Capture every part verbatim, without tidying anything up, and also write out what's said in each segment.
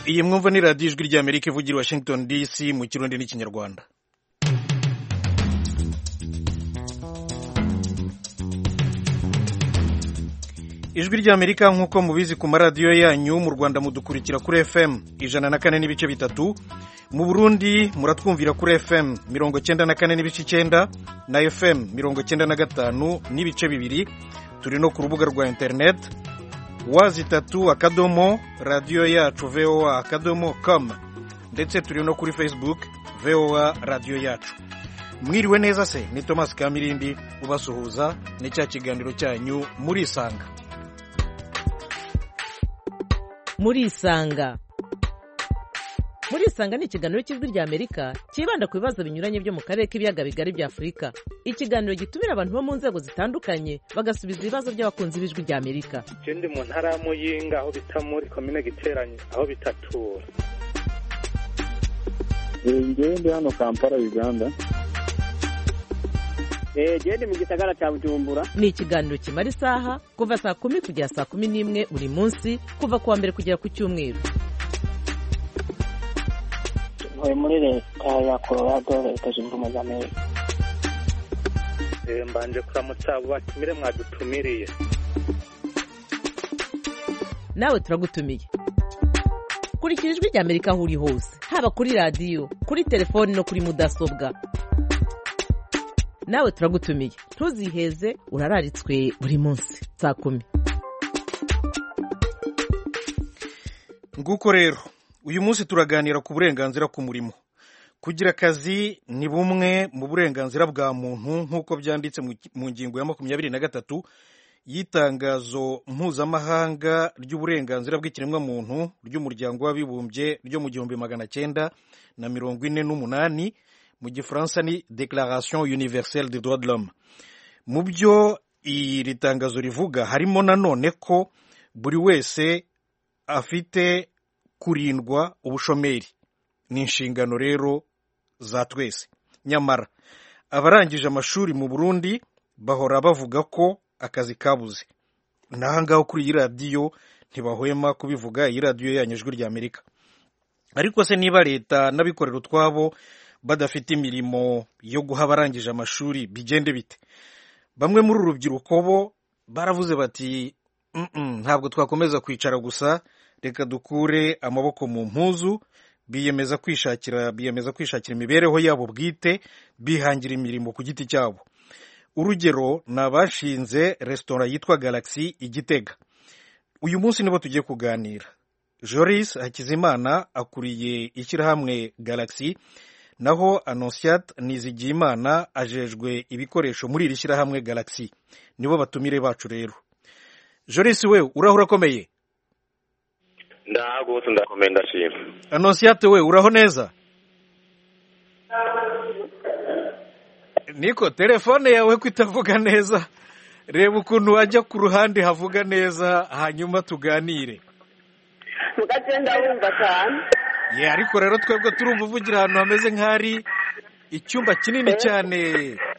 iyi mwumva ni radiyo ijwi ry'Amerika ivugira i Washington D C mu kirundi n'ikinyarwanda. ijwi ry'Amerika nk'uko mubizi ku maradiyo yanyu mu Rwanda mudukurikira kuri F M ijana na kane n'ibice bitatu, mu Burundi muratwumvira kuri F M mirongo cyenda na kane n'ibice icyenda na F M mirongo cyenda na gatanu n'ibice bibiri. Turi no ku rubuga rwa internet wazi tatu akadomo radio yacu V O A akadomo com, ndetse turi no kuri Facebook V O A radio yacu. Mwiriwe neza se, ni Thomas Kamirindi ubasuhuza ni cya kiganiro cyanyu muri Isanga. Muri Isanga muri Isanga ni ikiganiro cy'ijwi ry'Amerika kibanda ku bibazo binyuranye byo mu karere k'ibiyaga bigari bya Afurika. Ikiganiro gitumira abantu bo mu nzego zitandukanye bagasubiza ibibazo by'abakunzi b'ijwi ry'Amerika. Je ndi mu ntara ya Muyinga aho bita muri commune Giteranye aho bitatura. Ngewe ndi hano Kampala Uganda. Eh je ndi mu gisagara cya Bujumbura. Ni ikiganiro kimara isaha kuva saa kumi kugera saa kumi n'imwe buri munsi kuva kuwa mbere kugera ku cyumweru. Ntuye muri leta ya Colorado, leta zunze ubumwe za Amerika. Eh mbanje kuramutsa abo batumire mwadutumiriye. Nawe turagutumiye. Kurikira ijwi ry'Amerika aho uri hose, haba kuri radiyo, kuri telefoni no kuri mudasobwa. Nawe turagutumiye. Ntuziheze, urararitswe buri munsi saa kumi. Nguko rero uyu munsi turaganira ku burenganzira ku murimo. Kugira akazi ni bumwe mu burenganzira bwa muntu nk'uko byanditse mu ngingo ya makumyabiri na gatatu y'itangazo mpuzamahanga ry'uburenganzira bw'ikiremwa muntu ry'umuryango w'abibumbye ryo mu gihumbi magana cyenda na mirongo ine n'umunani, mu gifaransa ni Declaration Universelle des Droits de l'Homme. Mu byo iri tangazo rivuga harimo nanone ko buri wese afite kurindwa ubushomeri. Ni inshingano rero za twese. Nyamara abarangije amashuri mu Burundi bahora bavuga ko akazi kabuze. Naha ngaho kuri iyi radiyo ntibahwema kubivuga, iyi radiyo yanyu ijwi ry'Amerika. Ariko se niba leta n'abikorera utwabo badafite imirimo yo guha abarangije amashuri bigende bite? Bamwe muri urubyiruko bo baravuze bati mm -mm, ntabwo twakomeza kwicara gusa, reka dukure amaboko mu mpuzu. Biyemeza kwishakira biyemeza kwishakira imibereho yabo bwite, bihangira imirimo ku giti cyabo. Urugero ni abashinze restaurant yitwa Galaxy Igitega. Uyu munsi nibo tugiye kuganira. Joris Hakizimana akuriye ishyirahamwe Galaxy, naho Annonciate Nizigiyimana ajejwe ibikoresho muri iri shyirahamwe Galaxy. Nibo batumire bacu rero. Joris we urahura komeye? Ndago ndakomeye ndashima. Annonciate we uraho neza? Niko telefone yawe kwitavuga neza. Reba ukuntu wajya ku ruhande havuga neza hanyuma tuganire. Mugagenda wumva cyane. Ye ariko rero twebwe turumva uvugira ahantu hameze nk'ari icyumba kinini cyane.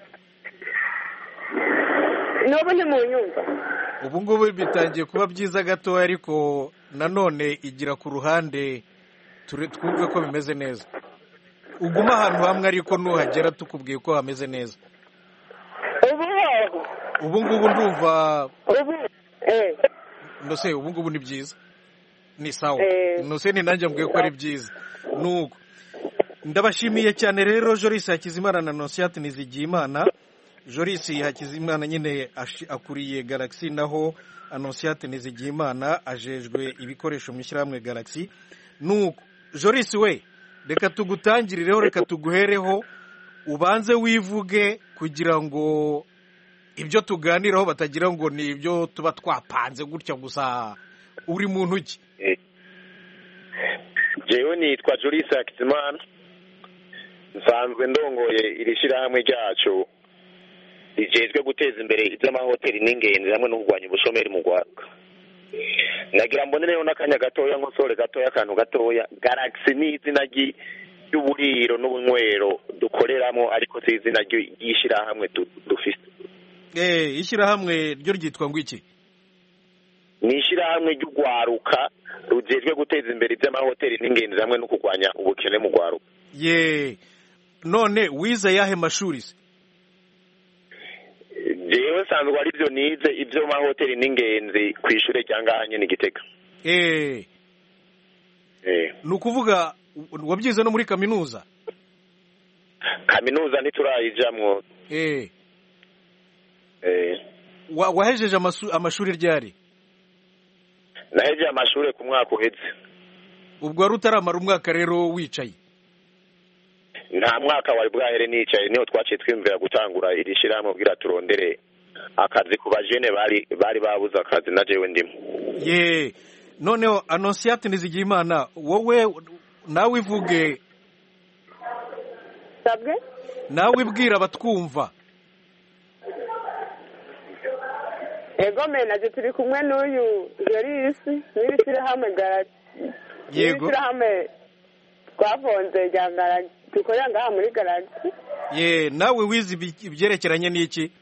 Nobo ni mu nyumba. Ubu ngubu bitangiye kuba byiza gato, ariko nanone igira ku ruhande twumve ko bimeze neza. Uguma ahantu hamwe ariko nuhagera tukubwiye ko hameze neza. Ubu ubu ngubu ndumva ubu eh nose ubu ngubu ni byiza. Ni sawa. Eh. Nose ni nanjye mbwiye ko ari byiza. Nuko ndabashimiye cyane rero Joris Hakizimana na Annonciate Nizigiyimana. Joris Hakizimana nyine akuriye Galaxy, naho Annonciate Nizigiyimana ajejwe ibikoresho mu ishyirahamwe Galaxy. Nuko Joris we reka tugutangirireho, reka tuguhereho ubanze wivuge kugira ngo ibyo tuganiraho batagira ngo ni ibyo tuba twapanze gutya gusa. Uri muntu ki? Jewe nitwa Joris Hakizimana, nsanzwe ndongoye iri shyirahamwe ryacu rijejwe guteza imbere iby'amahoteli n'ingenzi hamwe no kurwanya ubushomeri mu Rwanda. Nagira mbonereho n'akanya gatoya nkosore gatoya akantu gatoya. Galaxy ni izina ry'uburiro n'ubunywero dukoreramo, ariko si izina ry'ishyirahamwe dufite. Eh, ishyirahamwe ryo ryitwa ngo iki? Ni ishyirahamwe ry'urwaruka rujejwe guteza imbere iby'amahoteli n'ingenzi hamwe no kurwanya ubukene mu rwaruka. ye none wize yahe mashuri se? jewe nsanzwe ari byo nize ibyo mahoteli n'ingenzi ku ishuri rya ngaha nyine Gitega. eh eh ni ukuvuga wabyize no muri kaminuza? kaminuza ntiturayijamwo. eh eh wa wahejeje amashuri ryari? nahejeje amashuri ku mwaka uheze. ubwo wari utaramara umwaka rero wicaye? nta mwaka wari bwahere nicaye, niho twaciye twimvira gutangura iri shyirahamwe kugira turondere akazi ku bajene bari bari babuze akazi na jewe ndimo. ye noneho Annonciate Nizigiyimana, wowe nawe ivuge. sabwe nawe ibwira abatwumva. ego menaje turi kumwe n'uyu Jorisi n'iri shyirahamwe Garage. Yego. Shyirahamwe twafonze rya Garage dukorera ngaha muri Garage. ye nawe wize ibyerekeranye n'iki?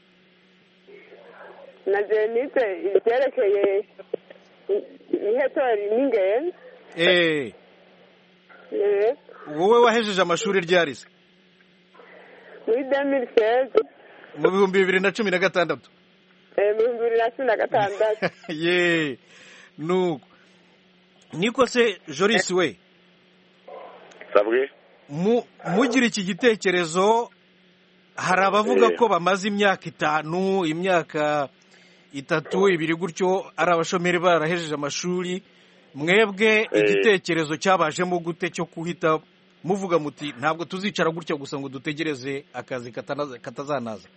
naje nize ibyerekeye ihetori n'ingenzi. eh eh wowe wahejeje amashuri ryari se? muri deux mille seize. mu bihumbi bibiri na cumi na gatandatu. eh mu bihumbi bibiri na cumi na gatandatu. ye nuko niko se Joris we sabwe mu mugira iki gitekerezo, hari abavuga ko bamaze imyaka itanu imyaka itatu ibiri gutyo ari abashomeri barahejeje amashuri, mwebwe igitekerezo cyabajemo gute cyo kuhita muvuga muti ntabwo tuzicara gutya gusa ngo dutegereze akazi katazanaza?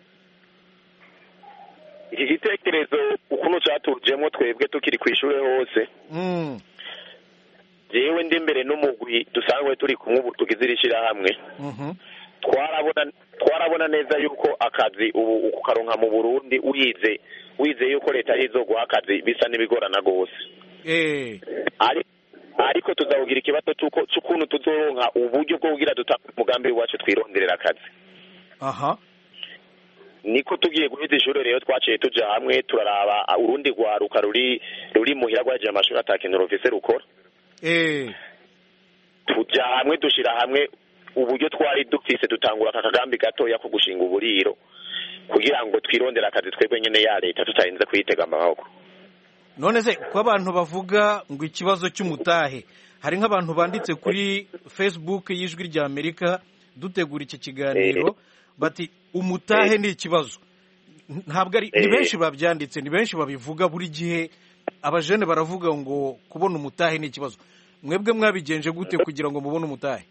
iki gitekerezo ukuntu cyatujemo twebwe tukiri ku ishuri hose. mm. jewe ndi mbere n'umugwi dusanzwe turi kumwe ubu tugize iri shyirahamwe. mhm twarabona twarabona neza yuko akazi ubu ukukaronka mu Burundi wize wize yuko leta izoguha akazi bisa n'ibigorana gose. eh ari ariko tuzavugira ikibazo cyuko cyukuntu tuzoronka uburyo bwo kugira dutanga umugambi wacu twironderera akazi. aha niko tugiye guheza ishuri rero twaciye tuja hamwe turaraba urundi rwaruka ruri ruri muhira rwaje amashuri atakintu rufise rukora. eh tuja hamwe dushira hamwe uburyo twari dufise dutangura aka kagambi gatoya ko gushinga uburiro kugira ngo twirondera akazi twebwe nyene ya leta tutarinze kuyitega amaboko. none se ko abantu bavuga ngo ikibazo cy'umutahe, hari nk'abantu banditse kuri Facebook y'Ijwi rya Amerika dutegura iki kiganiro bati umutahe ni ikibazo. ntabwo ari ni benshi babyanditse, ni benshi babivuga buri gihe, abajene baravuga ngo kubona umutahe ni ikibazo. mwebwe mwabigenje gute kugira ngo mubone umutahe?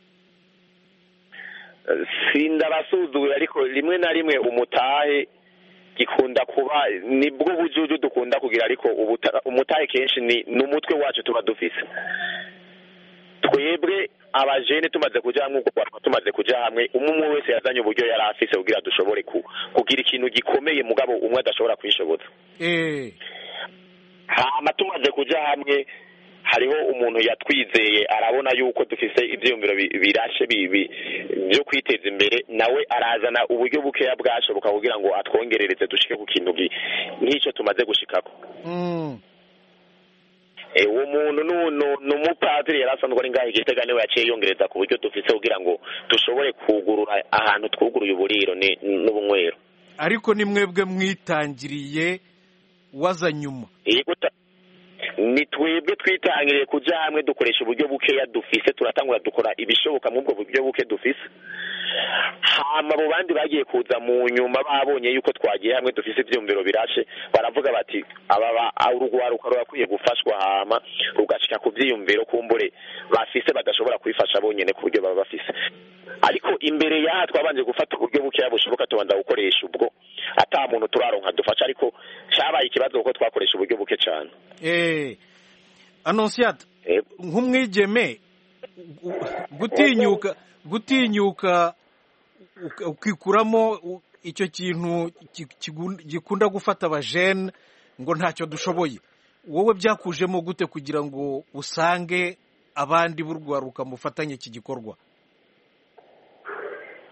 sindabasuzuye ariko rimwe na rimwe umutahe gikunda kuba nibwo bujuju dukunda kugira, ariko umutahe kenshi ni n'umutwe wacu tuba dufise twebwe abajene tumaze kuja hamwe uko tumaze kuja hamwe umwe wese yazanye uburyo yari afise kugira dushobore kugira ikintu gikomeye mugabo umwe adashobora kwishoboza. eh hama tumaze kuja hamwe hariho umuntu yatwizeye arabona yuko dufise ivyiyumviro birashe bibi byo kwiteza imbere, nawe arazana uburyo bukeya bwashoboka kugira ngo atwongerereze dushike ku kintu nk'icyo tumaze gushikako. mm. e uwo muntu n'umupadiri yarasanzwe ari ngaho Gitega niwe yaciye yongereza ku buryo dufise kugira ngo dushobore kugurura ahantu twuguruye uburiro n'ubunywero. ariko ni mwebwe mwitangiriye waza nyuma? yego ni twebwe twitangiriye kuja hamwe dukoresha uburyo bukeya dufise, turatangura dukora ibishoboka mu bwo buryo buke dufise. hama abo bandi bagiye kuza mu nyuma babonye yuko twagiye hamwe dufise ivyumviro birashe, baravuga bati aba urugwaruka rurakwiye gufashwa hama rugashika ku vyiyumviro kumbure bafise badashobora kwifasha bonyene ku buryo baba bafise. ariko imbere yaha twabanje gufata uburyo bukeya bushoboka tubanza gukoresha ubwo ata muntu turaronka dufasha, ariko cyabaye ikibazo kuko twakoresha uburyo buke cyane. eh Annonciate, nk'umwigeme gutinyuka gutinyuka ukikuramo icyo kintu gikunda gufata abajene ngo ntacyo dushoboye, wowe byakujemo gute kugira ngo usange abandi b'urwaruka mufatanye iki gikorwa?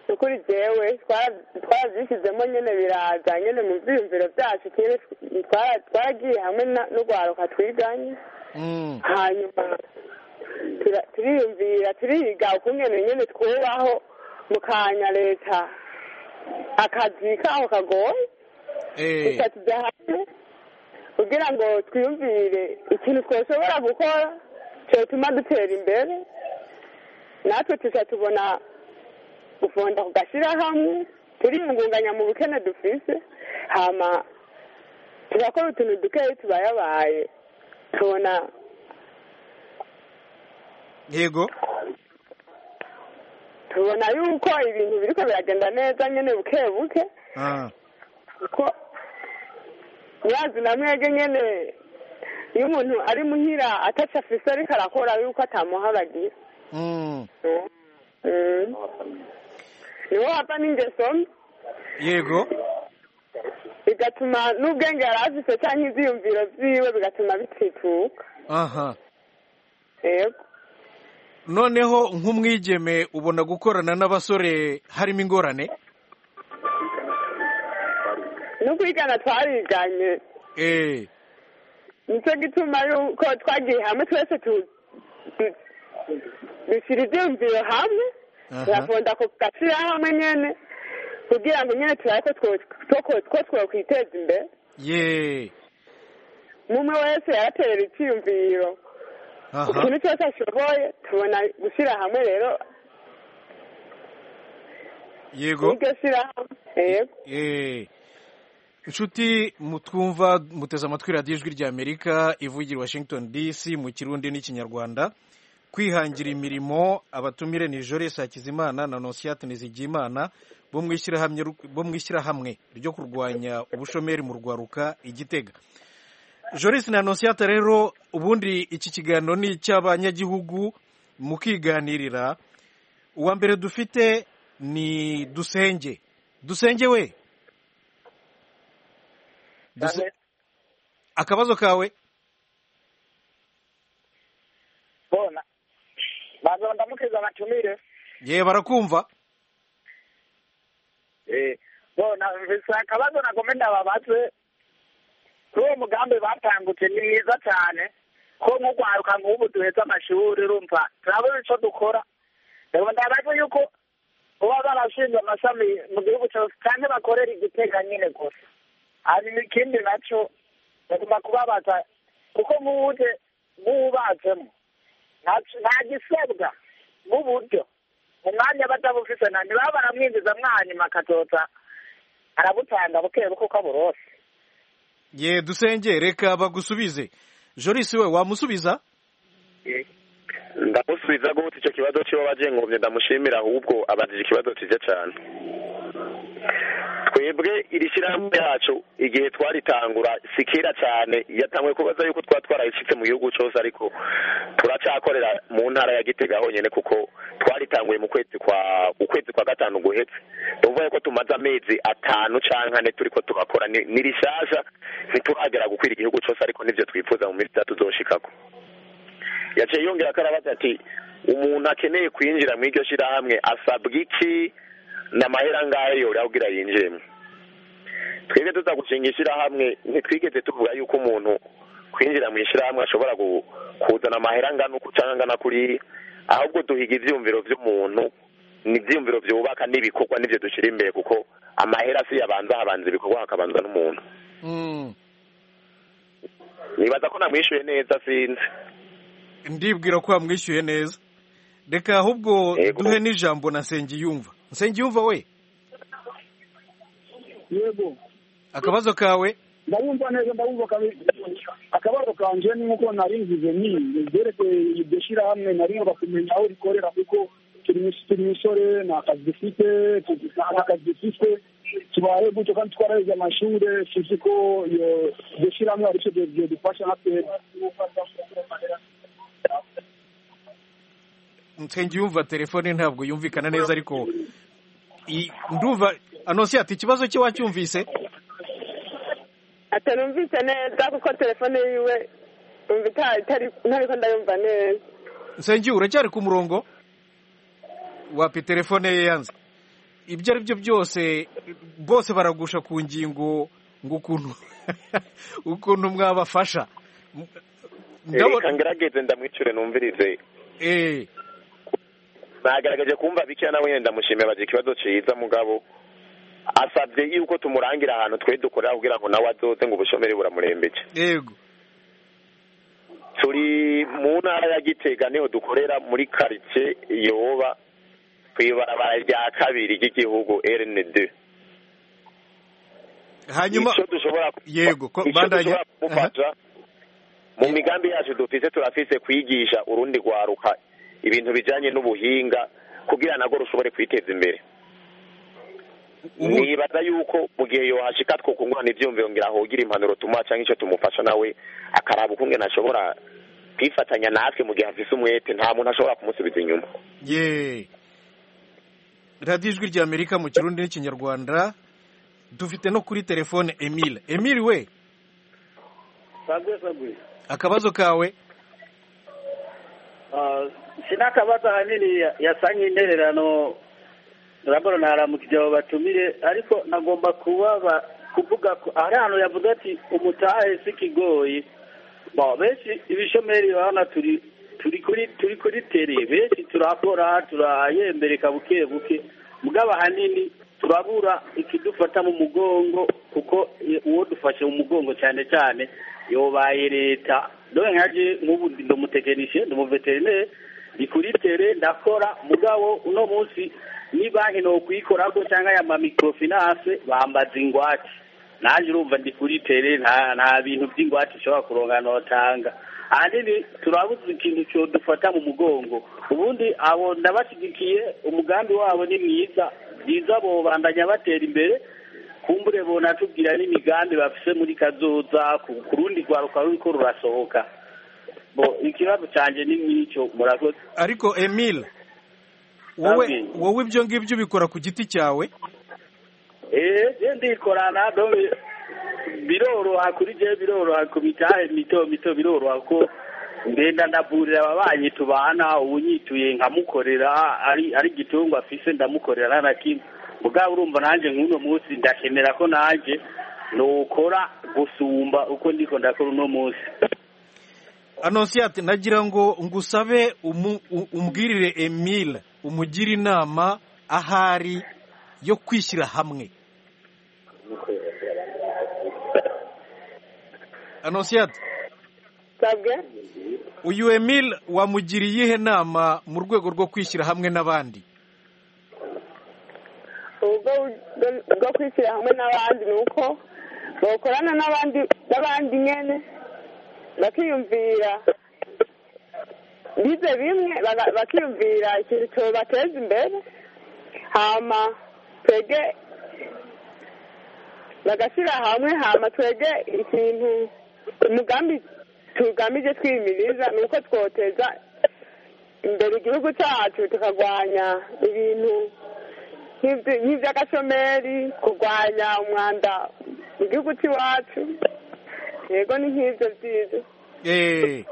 ukuri jewe twarabyishyizemo nyine biraza nyine mu byiyumviro byacu twaragiye hamwe n'urwaruka twiganye hanyuma turiyumvira turiga ukungene nyine twubaho mu kanya leta akazi kaho kagoye gusa tujya hamwe kugira ngo twiyumvire ikintu twashobora gukora cyatuma dutera imbere natwe tuza tubona gufunda ku gashyirahamwe turiyungunganya mu bukene dufise hama turakora utuntu dukeyi tubayabaye tubona yego tubona yuko ibintu biriko biragenda neza nyene buke buke kuko mwazi na mwege nyene iyo umuntu ari muhira ataca afise ariko arakora yuko atamuharagira niho hava n'ingeso mbi yego bigatuma n'ubwenge yari afise canke ivyiyumviro vyiwe bigatuma bitituka aha yego noneho nk'umwigeme ubona gukorana n'abasore harimo ingorane no kwigana twariganye eh nicyo gituma yuko twagiye hamwe twese dushyira ibyumviro hamwe turafunda ku gashyirahamwe nyene kugira ngo nyene turabe ko twokwiteza imbere ye mumwe wese yaraterera icyiyumviro ikintu cyose ashoboye tubona gushyira hamwe rero yego iryo shyirahamwe yego eh inshuti mutwumva muteze amatwi radiyo ijwi ry'amerika ivugira Washington D C mu kirundi n'ikinyarwanda kwihangira imirimo abatumire ni Joris Hakizimana na Nonsiyate Nizigiyimana bo mwishyirahamwe bo mwishyirahamwe ryo kurwanya ubushomeri mu rwaruka igitega. Joris na Nonsiyate rero ubundi iki kiganiro ni icy'abanyagihugu mukiganirira. Uwa mbere dufite ni Dusenge. Dusenge we Duse... akabazo kawe bona bazo ndamukiza abatumire ye barakumva eh bona mvise akabazo nagomenda babaze uwo mugambi batangutse ni mwiza cyane ko nk'ugwaruka nk'ubu duheza amashuri rumva turabona ico dukora rero ndabaze yuko uba barashinze amashami mu gihugu cyose kandi bakorera igitega nyine gusa hanyuma ikindi nacyo bagomba kubabaza kuko nk'uje nk'uwubatsemo nta gisebwa nk'uburyo mu mwanya batabufise na ntibaba baramwinjiza mwanyuma akazota arabutanga buke buke uko aburose ye Dusenge reka bagusubize. Joris we wamusubiza ndamusubiza gute icyo kibazo cyo bajengovye ndamushimira ahubwo abajije ikibazo cyiza cyane. Twebwe iri shyirahamwe yacu igihe twaritangura sikira cyane yatangwe kubaza yuko twatwarayicitse mu gihugu cyose ariko turacakorera mu ntara ya Gitega honyene kuko twaritanguye mu kwezi kwa ukwezi kwa gatanu guhetse tuvuye ko tumaze amezi atanu canke ane turiko tugakora ni rishasha ntituragera gukwira igihugu cyose ariko nivyo twifuza mu minsi itatu zoshikako. Yaciye yongera karabaza ati umuntu akeneye kwinjira mu iryo shyirahamwe asabwa iki n'amahera ngayo yora kugira yinjiremo. Twebwe tuza gushinga ishyirahamwe ntitwigeze tuvuga yuko umuntu kwinjira mu ishyirahamwe ashobora kuzana amahera angana uku cyangwa angana kuri ahubwo duhiga ivyumviro vy'umuntu n'ivyumviro vyubaka n'ibikorwa n'ivyo dushyira imbere kuko amahera si yabanza habanza ibikorwa hakabanza n'umuntu. mm. Nibaza ko namwishyuye neza sinzi ndibwira ko wamwishyuye neza reka ahubwo duhe n'ijambo na Nsengiyumva. Nsengiyumva we yego akabazo kawe ndabumva neza ndabumva akabazo kanje ni nkuko naringize ni byerekeye iryo shyirahamwe nari bakumenya aho rikorera kuko turi imisore nta kazi dufite nta kazi dufite tubaye gutyo kandi twaraheze amashuri tuzi ko iryo shyirahamwe ari cyo dufasha natwe. Nsengiyumva telefone ntabwo yumvikana neza ariko ndumva Anonsiyate ikibazo cye wacyumvise atanumvise neza kuko telefone yiwe umva itari ntariko ndayumva neza. Nsengiye uracyari ku murongo wapi telefone ye yanze ibyo ari byo byose bose baragusha ku ngingo ngo ukuntu ukuntu mwabafasha. reka ngerageze ndamwicure numvirize. eh nagaragaje kumva bike nawe yenda mushime baje ikibazo ciza mugabo asabye yuko tumurangira ahantu twe dukorera kugira ngo nawe azoze ngo ubushomeri buramurembeje. yego turi mu ntara ya Gitega niho dukorera muri quartier Yoba kwibarabara rya kabiri ry'igihugu R N D. hanyuma yego ko bandanya mu migambi yacu dufise turafise kwigisha urundi rwaruka ibintu bijanye n'ubuhinga kugira nago rushobore kwiteza imbere. nibaza yuko mu gihe yohashika twokungurana ivyumviro ngira hogira impanuro tumuha canke ico tumufasha nawe akaraba ukunge nashobora kwifatanya natwe mu gihe afise umwete nta muntu ashobora kumusubiza inyuma. ye Radio Ijwi rya Amerika mu Kirundi n'Ikinyarwanda dufite no kuri telefone Emile. Emile we Sagwe sagwe akabazo kawe. ah sina kabazo hanini yasanye intererano Raboro naramukije batumire ariko nagomba kuba kuvuga ko ari hano yavuga ati umutahe sikigoyi. Ba benshi ibishomeri bana turi turi kuri turi kuri tere benshi turakora turayembereka buke buke mugaba hanini turabura ikidufata mu mugongo kuko uwo dufashe mu mugongo cyane cyane yobaye leta. Dore nkaje nk'ubu ndo mutegenishe ndo veterinary ikuri tere ndakora mugabo uno munsi ni banki no kwikora ko cyangwa ya microfinance bambaza ingwate naje urumva ndi kuri tere nta nta bintu by'ingwate ushobora kuronga no tanga ahanini turabuze ikintu cyo dufata mu mugongo ubundi abo ndabashigikiye umugambi wabo ni mwiza byiza bo bandanya batera imbere kumbure bona tubwira n'imigambi bafise muri kazoza ku rundi rwaruka ruriko rurasohoka bo ikibazo canje ni mwico murakoze. Ariko Emile wowe wowe ibyo ngibyo ubikora ku giti cyawe? eh je ndikorana do biroroha kuri je biroroha ku mitahe mito mito biroroha ko ngenda ndaburira ababanyi tubana ubunyituye nkamukorera ari ari gitungo afise ndamukorera na kimwe mugabo urumva nanje nk'uno munsi ndakenera ko nanje nokora gusumba uko ndiko ndakora uno munsi. Annonciate nagira ngo ngusabe umbwirire Emile umugira inama ahari yo kwishyira hamwe. Annonciate sabwe uyu Emile wamugiriye ihe nama mu rwego rwo kwishyira hamwe n'abandi? ubwo bwo kwishyira hamwe n'abandi nuko bakorana n'abandi n'abandi nyene bakiyumvira bize bimwe bakiyumvira ikintu cyo bateza imbere hama twege bagashyira hamwe hama twege ikintu umugambi tugamije twimiriza nuko twoteza imbere igihugu cyacu tukagwanya ibintu nk'iby'agashomeri kurwanya umwanda mu gihugu cy'iwacu. Yego ni nk'ibyo byiza. Eh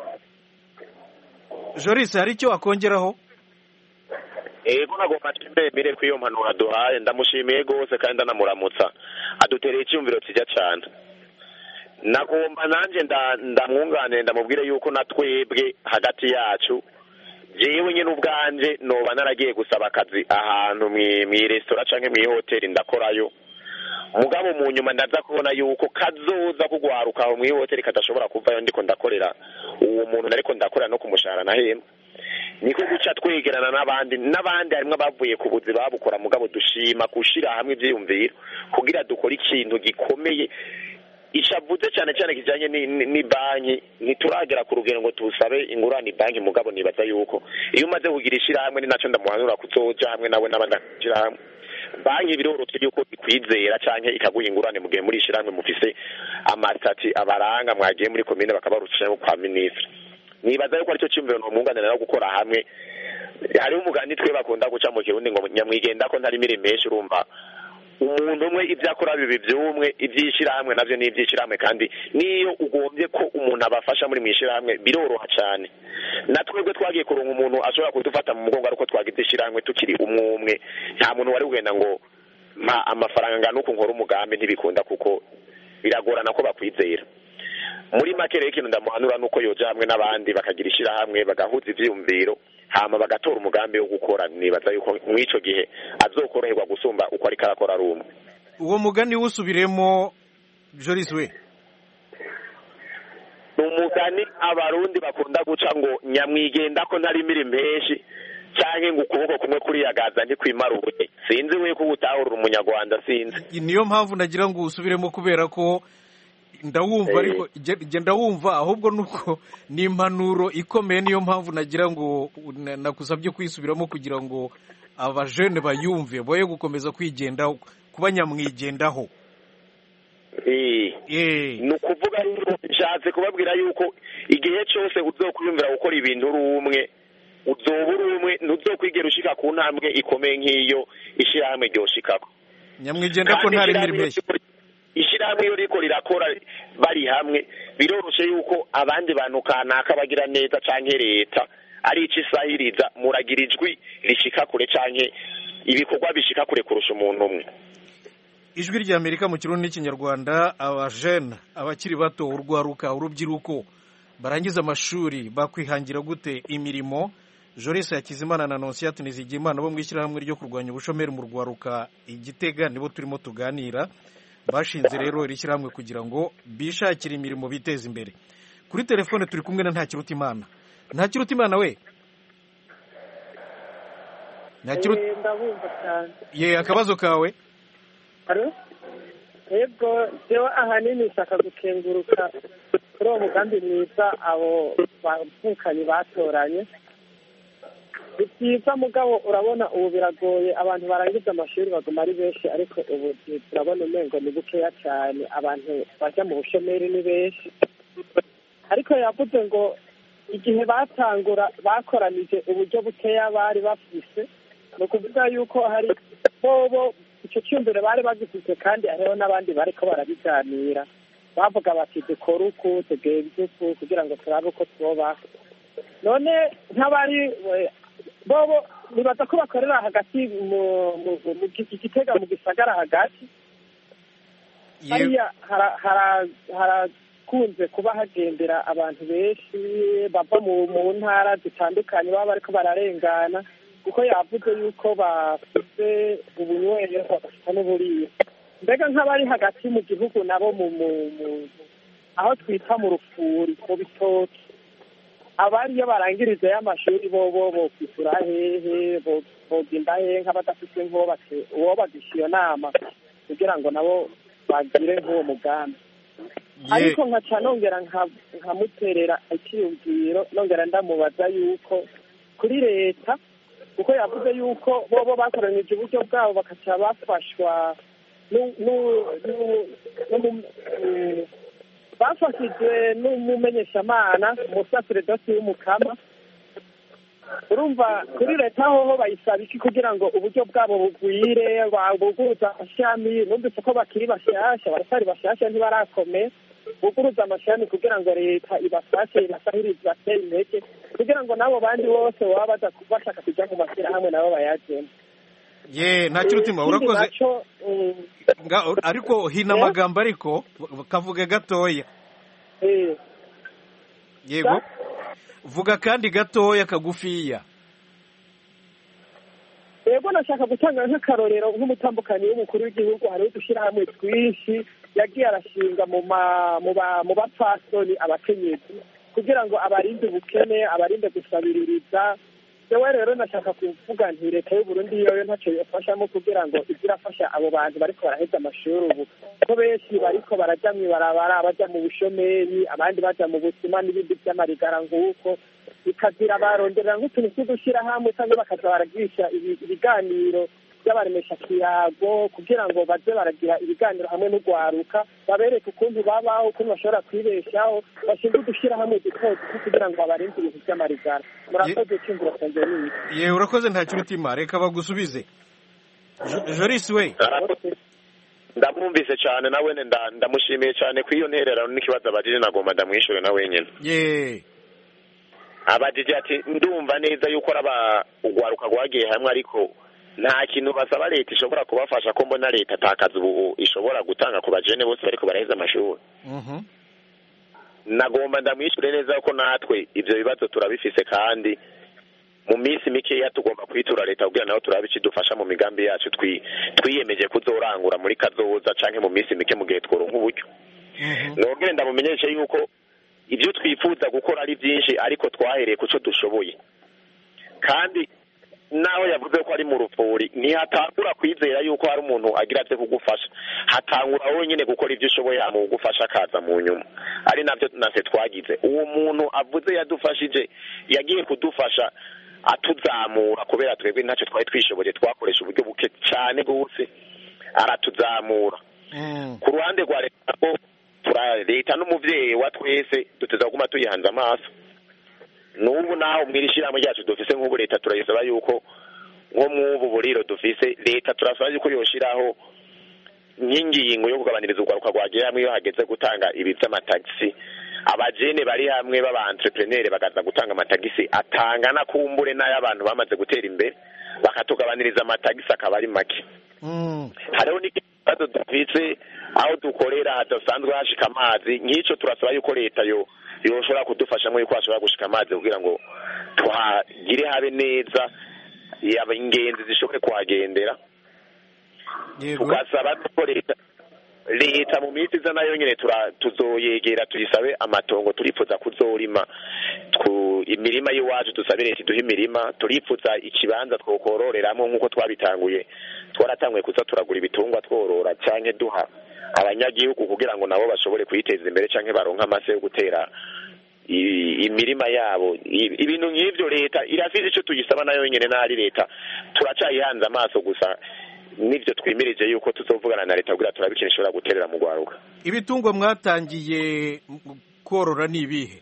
Joris hari icyo wakongeraho? Ego nagomba mbere kwiyo mpanura duhaye ndamushimiye gose kandi ndanamuramutsa adutereye icyumviro kijya cyane. Nagomba nanje ndamwungane ndamubwire yuko natwebwe hagati yacu jewe nyine ubwanje noba naragiye gusaba akazi ahantu mu restaurant canke mu hoteli ndakorayo mugabo mu nyuma ndaza kubona yuko kazoza kugwaruka aho mu hoteli kadashobora kuvayo ndiko ndakorera uwo muntu nariko ndakorera no kumushahara na hema niko guca twegerana n'abandi n'abandi harimo abavuye ku buzi babukora mugabo dushima gushira hamwe ivyiyumviro kugira dukora ikintu gikomeye ishavuze cyane cyane kijanye ni banki ntituragera ku rugero ngo tusabe ingurane banki mugabo nibaza yuko iyo umaze kugira ishira hamwe ni naco ndamuhanura kuzoja hamwe nawe n'abandakira hamwe banki birorotse yuko ikwizera canke ikaguha ingurane mu gihe muri ishira hamwe mufise amatati abaranga mwagiye muri commune bakabarusha kwa ministre nibaza yuko aricyo cyumviro no munganira no gukora hamwe hari umugani twe bakunda guca mu Kirundi ngo nyamwigenda ko ntari miremeshe urumva umuntu umwe ibyo akora bibi by'umwe iby'ishyirahamwe nabyo ni iby'ishyirahamwe kandi niyo ugombye ko umuntu abafasha muri mu ishyirahamwe biroroha cyane na twebwe twagiye kuronka umuntu ashobora kudufata mu mugongo ariko twagize ishyirahamwe tukiri umwe umwe nta muntu wari kugenda ngo mpa amafaranga ngana uko nkora umugambi ntibikunda kuko biragorana ko bakwizera muri make rero ikintu ndamuhanura nuko yoja hamwe n'abandi bakagira ishyirahamwe bagahuza ivyiyumviro hama bagatora umugambi wo gukora nibaza yuko mw'ico gihe azokoroherwa gusumba uko ariko arakora ari umwe. Uwo mugani wusubiremo Joris we? Ni umugani abarundi bakunda guca ngo nyamwigenda ko ntari imirimo henshi canke ngo ukuboko kumwe kuriyagaza ntikwimara ubuye. Sinzi we ko utahurura umunyarwanda sinzi. Niyo mpamvu nagira ngo usubiremo kubera ko ndawumva ariko genda wumva ahubwo nuko ni impanuro ikomeye niyo mpamvu nagira ngo nakusabye kwisubiramo kugira ngo abajene bayumve boye gukomeza kwigendaho kuba nyamwigendaho. Eh no kuvuga nshatse kubabwira yuko igihe cyose uzokwiyumvira gukora ibintu uri umwe uzobura umwe ntuzokwigera ushika ku ntambwe ikomeye nk'iyo ishyirahamwe ryoshikako. Nyamwigenda ko ntari mirimo ishyirahamwe iyo riko rirakora bari hamwe biroroshe yuko abandi bantu kanaka bagira neza canke leta ari ico isahiriza muragira ijwi rishika kure canke ibikorwa bishika kure kurusha umuntu umwe. Ijwi rya Amerika mu Kirundi n'Ikinyarwanda abajene abakiri bato urwaruka urubyiruko barangiza amashuri bakwihangira gute imirimo. Joris Hakizimana na Nonsiate Nizigimana bo mwishyirahamwe ryo kurwanya ubushomeri mu rwaruka Igitega nibo turimo tuganira. Bashinze rero irishyirahamwe kugira ngo bishakire imirimo biteze imbere. Kuri telefone turi kumwe na Ntakirutimana. Ntakirutimana we? Ntakiruti ndabumva cyane. Ye akabazo kawe? Alo? Yego jewe ahanini shaka gukenguruka kuri uwo mugambi mwiza abo bavukanye batoranye. Byiza mugabo urabona ubu biragoye abantu barangiza amashuri baguma ari benshi ariko ubu turabona umengo ni bukeya cyane abantu bajya mu bushomeri ni benshi ariko yavuze ngo igihe batangura bakoranije uburyo bukeya bari bafise ni ukuvuga yuko hari bobo icyo cyumviro bari bagifite kandi hariho n'abandi bariko barabiganira bavuga bati dukora uku tugenze uku kugira ngo turabe uko twoba none nk'abari bobo nibaza ko bakorera hagati mu Gitega mu gisagara hagati hariya harakunze kuba hagendera abantu benshi bava mu ntara zitandukanye baba bariko bararengana kuko yavuze yuko bafite ubunywero bagafite n'uburiye mbega nk'abari hagati mu gihugu nabo mu aho twita mu rufuri mu bitoki abari iyo barangiriza y'amashuri bo bo bo kwisura hehe bogenda hehe nk'abadafite uwo bagisha iyo nama kugira ngo nabo bagire nk'uwo mugambi ariko nkaca nongera nkamuterera ikiyumviro nongera ndamubaza yuko kuri leta kuko yavuze yuko bo bo bakoranije uburyo bwabo bakaca bafashwa bafashije n'umumenyeshamana umusaseredoti w'umukama urumva kuri leta hoho bayisaba iki kugira ngo uburyo bwabo bugwire buguruza amashami numvise ko bakiri bashyashya barasari bashyashya ntibarakomeye buguruza amashami kugira ngo leta ibafashe ibasahirize ibatera intege kugira ngo nabo bandi bose baba bashaka kujya mu mashyirahamwe nabo bayajemo. Ye Ntakirutima urakoze ariko hina amagambo ariko kavuga gatoya. Yego vuga kandi gatoya kagufiya. Yego nashaka gutanga nk'akarorero nk'umutambukanyi w'umukuru w'igihugu hari udushyirahamwe twinshi yagiye arashinga mu mu bapfasoni abakenyezi kugira ngo abarinde ubukene abarinde gusabiririza. Jewe rero nashaka kuvuga nti leta y'u Burundi yoyo ntacyo yafashamo kugira ngo izirafasha abo bantu bariko baraheza amashuri ubu ko benshi bariko barajya mw'ibarabara bajya mu bushomeri abandi bajya mu busuma n'ibindi by'amarigara nguko bikagira baronderera nk'utuntu tw'udushyira hamwe cyangwa bakaza baragisha ibiganiro by'abaremesha kiyago kugira ngo baze baragira ibiganiro hamwe n'ugwaruka babereke ukuntu babaho ukuntu bashobora kwibeshaho bashinzwe udushyira hamwe duto kugira ngo babarinde ibintu by'amarigara. Murakoze cyumvira cyane ni ye urakoze Ntakirutima reka bagusubize. Joris we ndamwumvise cyane nawe ndamushimiye cyane ku iyo ntererano n'ikibazo abajije nagomba ndamwishure na wenyine ye abajije ati ndumva neza yuko araba ugwaruka rwagiye hamwe ariko nta kintu basaba leta ishobora kubafasha ko mbona leta atakaza ubu ishobora gutanga ku bajene bose bariko baraheza amashuri mhm nagomba ndamwishure neza ko natwe ivyo bibazo turabifise kandi mu minsi mikeya tugomba kwitura leta kugira naho turabikidufasha mu migambi yacu twiyemeje kuzorangura muri kazoza canke mu minsi mike mu gihe tworonka uburyo nogere ndamumenyeshe yuko ibyo twifuza gukora ari byinshi ariko twahereye kuco dushoboye kandi naho yavuze ko ari mu rupfuri ntihatangura kwizera yuko hari umuntu agira ate kugufasha hatangura wenyine gukora ibyo ushoboye mu kugufasha akaza mu nyuma ari navyo nase twagize uwo muntu avuze yadufashije yagiye kudufasha atuzamura kubera twebwe ntacyo twari twishoboye twakoresha uburyo buke cyane gose aratuzamura ku ruhande rwa leta ko leta n'umuvyeyi wa twese duteza kuguma tuyihanze amaso n'ubu naho mwirishiramo ryacu dufise nk'ubu leta turayisaba yuko nko mw'ubu buriro dufise leta turasaba yuko yoshiraho nk'ingingo yo kugabaniriza urwaruka rwagiye hamwe iyo hageze gutanga ibi vy'amatagisi abajene bari hamwe baba entrepreneur bagaza gutanga amatagisi atangana kumbure n'ay'abantu bamaze gutera imbere bakatugabaniriza amatagisi akaba ari make hariho n'ikibazo dufise aho dukorera hadasanzwe hashika amazi nk'ico turasaba yuko leta yo yoshobora kudufasha nk'uko hashobora gushika amazi kugira ngo tuhagire habe neza yaba ingenzi zishobore kuhagendera tugasaba ko leta leta mu minsi iza nayo nyene tuzoyegera tuyisabe amatongo turifuza kuzorima imirima y'iwacu dusabe leta iduhe imirima turifuza ikibanza twokororeramo nk'uko twabitanguye twaratanguye kuza turagura ibitungwa tworora canke duha abanyagihugu kugira ngo nabo bashobore kwiteza imbere canke baronka amase yo gutera imirima yabo ibintu nk'ivyo leta irafise ico tuyisaba nayo nyene n'ari leta turacayihanze amaso gusa nivyo twimirije yuko tuzovugana na leta kugira turabikira ishobora guterera mu rwaruka ibitungwa mwatangiye korora nibihe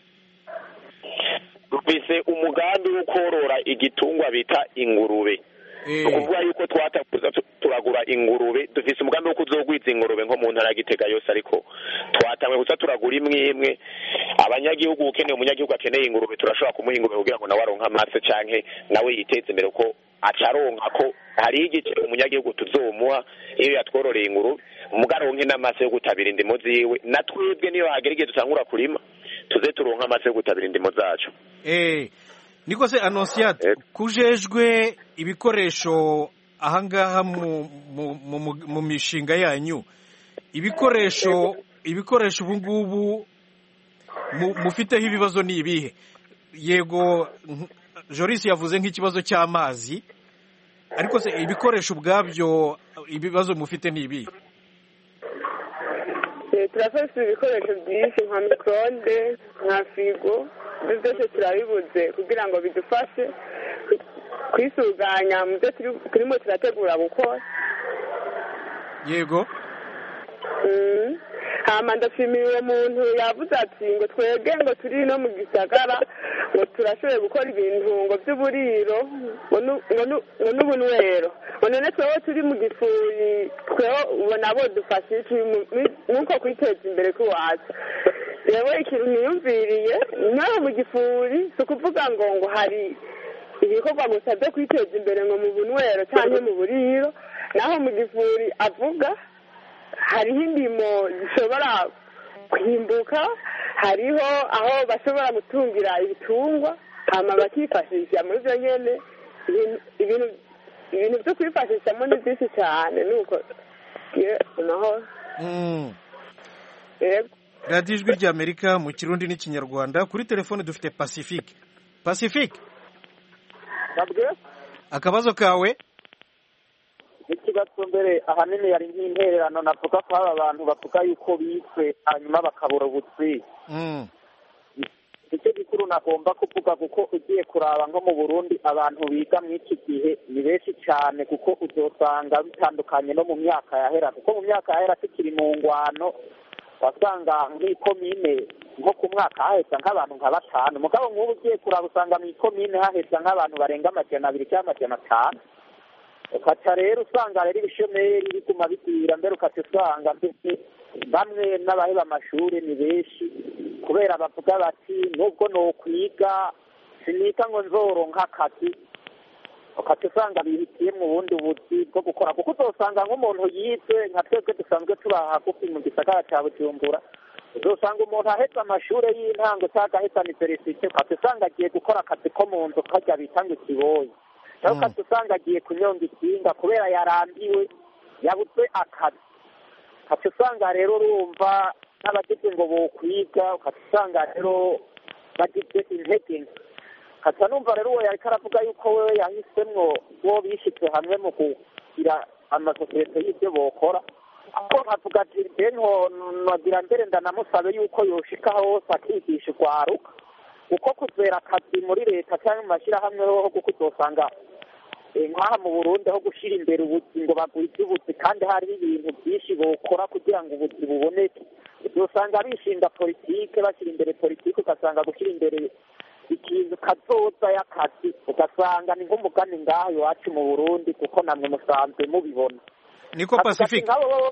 dufise umugambi wo korora igitungwa bita ingurube ukuvuga yuko twatakuza turagura ingurube dufise umugambi wo kuzogwiza ingurube nko mu ntara ya Gitega yose ariko twatamwe gusa turagura imwe imwe abanyagihugu ukeneye umunyagihugu akeneye ingurube turashobora kumuha ingurube kugira ngo nawe aronka amase canke nawe yiteze imbere ko acaronka ko hari igice umunyagihugu tuzomuha iyo yatwororeye ingurube umugaronke n'amase yo gutabira indimo ziwe natwebwe niyo hagera igihe dutangura kurima tuze turonka amase yo gutabira indimo zacu eh niko se Annonciate kujejwe ibikoresho ahangaha mu mu mishinga yanyu ibikoresho ibikoresho ubu ngubu mufiteho ibibazo ni ibihe yego Joris yavuze nk'ikibazo cy'amazi ariko se ibikoresho ubwabyo ibibazo mufite ni ibihe turafise ibikoresho byinshi nka microonde nka frigo byose turabibuze kugira ngo bidufashe kwisuganya mu byo turimo turategura gukora yego hama ndashimiye uwo muntu yavuze ati ngo twebwe ngo turi no mu gisagara ngo turashoboye gukora ibintu ngo by'uburiro ngo n'ubunywero ngo none twewe turi mu gifuri twewe ubona abo dufashe nk'uko kwiteza imbere k'iwacu rero ikintu niyumviriye naho mu gifuri si ukuvuga ngo ngo hari ibikorwa gusa byo kwiteza imbere ngo mu bunywero cyangwa mu buriro naho mu gifuri avuga hariho indimo zishobora kwimbuka hariho aho bashobora gutungira ibitungwa hama bakifashisha muri byo nyene ibintu ibintu byo kwifashishamo ni byinshi cyane nuko naho radiyo ijwi ry'Amerika mu kirundi n'ikinyarwanda kuri telefone dufite Pacifique Pacifique akabazo kawe ikibazo mbere ahanini yari nk'intererano navuga ko aba bantu bavuga yuko biswe hanyuma bakabura ubutwi icyo gikuru nagomba kuvuga kuko ugiye kuraba nko mu Burundi abantu biga muri iki gihe ni benshi cyane kuko uzosanga bitandukanye no mu myaka yahera kuko mu myaka yahera tukiri mu ngwano wasanga nk'ikomine nko ku mwaka haheza nk'abantu nka batanu mugabo nk'ubu ugiye kuraba usanga mu ikomine haheza nk'abantu barenga amajana abiri cyangwa amajana atanu ukaca rero usanga rero ibishomeri biguma bigwira mbere ukaca usanga mbese bamwe n'abaheba amashuri ni benshi kubera bavuga bati nubwo nokwiga sinika ngo nzoronka akazi ukaca usanga bihitiye mu bundi buzi bwo gukora kuko uzosanga nk'umuntu yize nka twebwe dusanzwe tuba hagufi mu gisagara cya Bujumbura uzosanga umuntu ahetse amashuri y'intango cyangwa ahetse aniverisite ukaca usanga agiye gukora akazi ko mu nzu kajya bita ngo ikiboyi cyangwa ukaca usanga agiye kunyonga ikinga kubera yarambiwe yabuze akazi ukaca usanga rero urumva n'abagize ngo bokwiga ukaca usanga rero bagize intege nke ukaca numva rero uwo yariko aravuga yuko wewe yahisemwo uwo bishyize hamwe mu kugira amasosiyete y'ibyo bokora aho nkavuga ati mbe nogira mbere ndanamusabe yuko yoshika hose akigisha urwaruka kuko kuzera akazi muri leta cyangwa mu mashyirahamwe ho kuko uzosanga nk'aha mu Burundi aho gushyira imbere ubuzi ngo bagwize ubuzi kandi hariho ibintu byinshi bokora kugira ngo ubuzi buboneke uzosanga bishinga politike bashyira imbere politike ugasanga gushyira imbere ikintu kazoza y'akazi ugasanga ni nk'umugani ngaho iwacu mu Burundi kuko namwe musanzwe mubibona niko Pacifique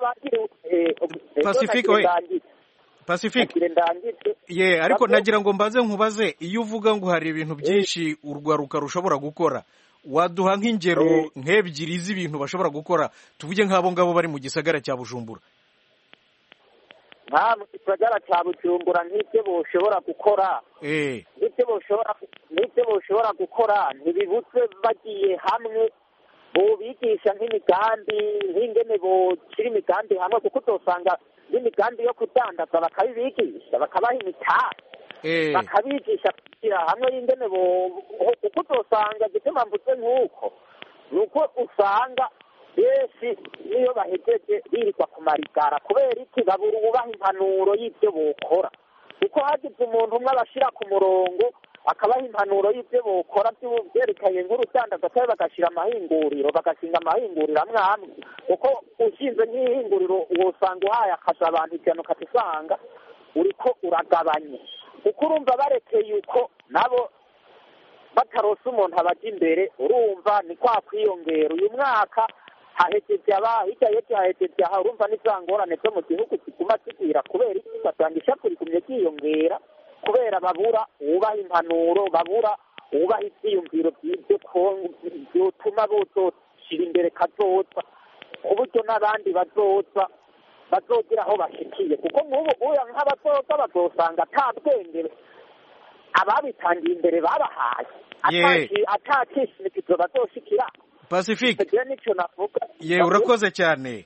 Pacifique we Pacifique ye ariko nagira ngo mbaze nkubaze iyo uvuga ngo hari ibintu byinshi urwaruka rushobora gukora waduha nk'ingero nk'ebyiri z'ibintu bashobora gukora tuvuge nk'abo ngabo bari mu gisagara cya Bujumbura nta mu gisagara cya Bujumbura nk'ibyo boshobora gukora eh n'ibyo boshobora n'ibyo boshobora gukora ntibibutse bagiye hamwe bobigisha nk'imigambi nk'ingene bocira imigambi hamwe kuko uzosanga n'imigambi yo kudandaza bakabibigisha bakabaha imitari bakabigisha kugira hamwe y'ingene kuko uzosanga gituma mvuze nk'uko ni uko usanga benshi niyo bahejeje birirwa ku marigara kubera iki babura ububaha impanuro y'ibyo bokora kuko hagize umuntu umwe abashyira ku murongo akabaha impanuro y'ibyo bokora byerekanye nk'urudandaza cyangwa bagashyira amahinguriro bagashinga amahinguriro amwe amwe kuko ushinze nk'ihinguriro usanga uhaye akazi abantu ijana ukata usanga uriko uragabanye kuko urumva barekeye uko nabo batarose umuntu abajya imbere urumva ni kwa kwiyongera uyu mwaka hahejeje aba hirya y'ejo hahejeje aha urumva n'izangorane zo mu gihugu ziguma zigwira kubera iki ugasanga ishapu rigumye ryiyongera kubera babura uwubaha impanuro babura uwubaha ibyiyumviro by'ibyo byotuma bozoshyira imbere kazoza ku buryo n'abandi bazoza bazogira aho bashikiye kuko nk'ubu uya nk'abazoza bazosanga ata bwenge ababitangiye imbere babahaye atakishimikizo bazoshikira Pacifique nicyo navuga ye urakoze cyane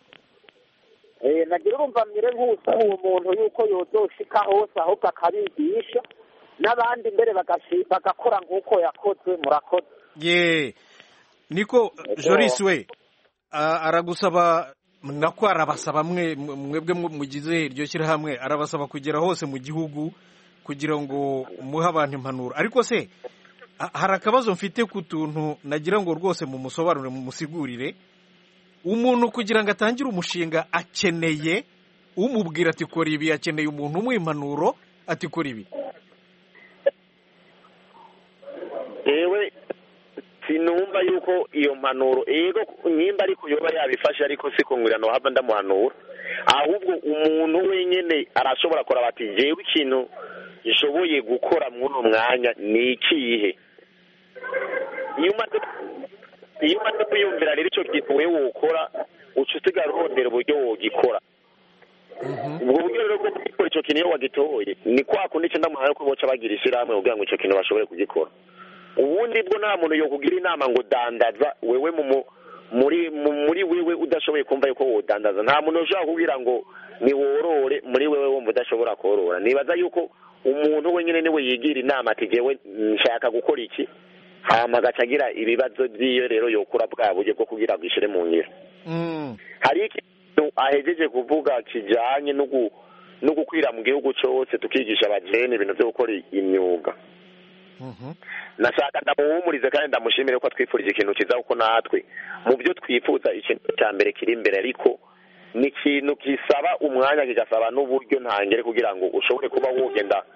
eh nagira urumva mire nk'usaba uwo muntu yuko yozoshika hose ahubwo akabigisha n'abandi mbere bagakora nk'uko yakoze murakoze ye niko Joris we aragusaba nako arabasaba mwe mwebwe mugize iryo shyirahamwe arabasaba kugera hose mu gihugu kugira ngo muhe abantu impanuro ariko se hari akabazo mfite ku tuntu nagira ngo rwose mu musobanure mu musigurire umuntu kugira ngo atangire umushinga akeneye umubwira ati kora ibi akeneye umuntu umuha impanuro ati kora ibi yewe sinumva yuko iyo mpanuro ego nyimba ariko yoba yabifashe ariko sikongwirano hava ndamuhanura ahubwo umuntu wenyene arashobora kora bati jewe ikintu ishoboye gukora mwuno mwanya ni ikihe iyo umaze kwiyumvira rero icyo kintu wewe wokora uca usigara urondera uburyo wogikora ubwo buryo rero bwo gukora icyo kintu iyo wagitoye ni kwa kundi icyo ndamuhaye ko boca bagira ishyirahamwe kugira ngo icyo kintu bashobore kugikora ubundi bwo nta muntu yokugira inama ngo dandaza wewe muri muri wewe udashoboye kumva yuko wodandaza nta muntu ushobora kubwira ngo ni worore muri wewe wumva udashobora korora nibaza yuko umuntu wenyine niwe yigira inama ati jewe nshaka gukora iki hama agacagira ibibazo by'iyo rero yokura bwa buryo bwo kugira ngo ishire mu ngiro hari ikintu ahejeje kuvuga kijanye no gukwira mu gihugu cyose tukigisha abajene ibintu byo gukora imyuga nashaka ndamuhumurize kandi ndamushimire ko twifurije ikintu kiza kuko natwe mu byo twifuza ikintu cya mbere kiri imbere ariko ni ikintu kisaba umwanya kigasaba n'uburyo ntangere kugira ngo ushobore kuba wogenda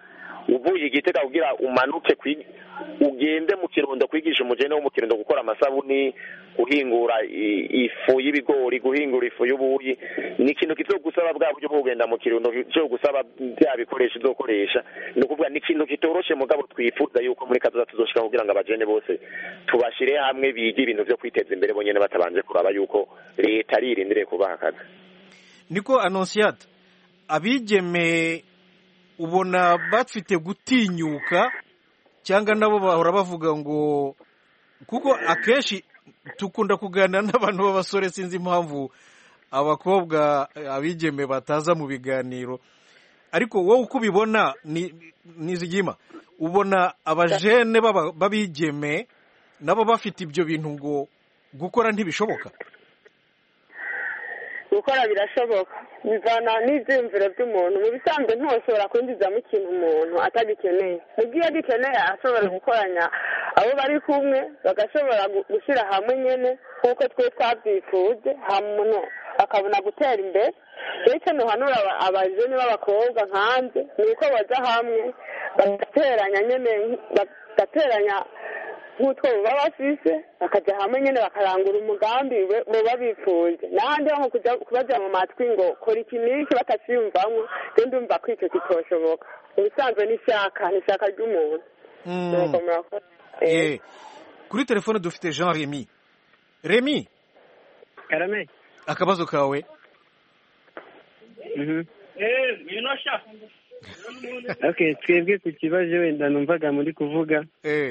uvuye igitega kugira umanuke ugende mu kirundo kwigisha umugeni wo mu kirundo gukora amasabuni guhingura ifu y'ibigori guhingura ifu y'ubuyi ni ikintu kizogusaba bwa buryo bwo kugenda mu kirundo kizogusaba bya bikoresho uzokoresha ni ukuvuga ni ikintu kitoroshe mugabo twifuza yuko muri kazoza tuzoshika kugira ngo abajene bose tubashire hamwe bige ibintu byo kwiteza imbere bonyene batabanje kuraba yuko leta aririndire kubaha akazi. Niko Annonciate, abigeme ubona bafite gutinyuka cyangwa nabo bahora bavuga ngo kuko akenshi tukunda kuganira n'abantu b'abasore sinzi impamvu abakobwa abigeme bataza mu biganiro, ariko wowe uko ubibona ni nizigima ubona abajene babigeme nabo bafite ibyo bintu ngo gukora ntibishoboka? gukora birashoboka bivana n'ibyiyumviro by'umuntu mu bisanzwe ntushobora kwinjizamo ikintu umuntu atagikeneye nubwo iyo agikeneye ashobora gukoranya abo bari kumwe bagashobora gushyira hamwe nyine nk'uko twe twabyifuje umuntu akabona gutera imbere. Icyo ntuhanura abajene b'abakobwa nkanjye ni uko bajya hamwe bagateranya nyine bagateranya nk'utwo baba bafise bakajya hamwe nyine bakarangura umugambi baba bifuje n'ahandi ho kubajya mu matwi ngo kora iki n'iki bataciyumvamo rero ndumva ko icyo kitoshoboka. Ubusanzwe n'ishyaka n'ishyaka ry'umuntu. Kuri telefone dufite Jean Remy. Remy, karame akabazo kawe? Okay, twebwe ku kibazo wenda numvaga muri kuvuga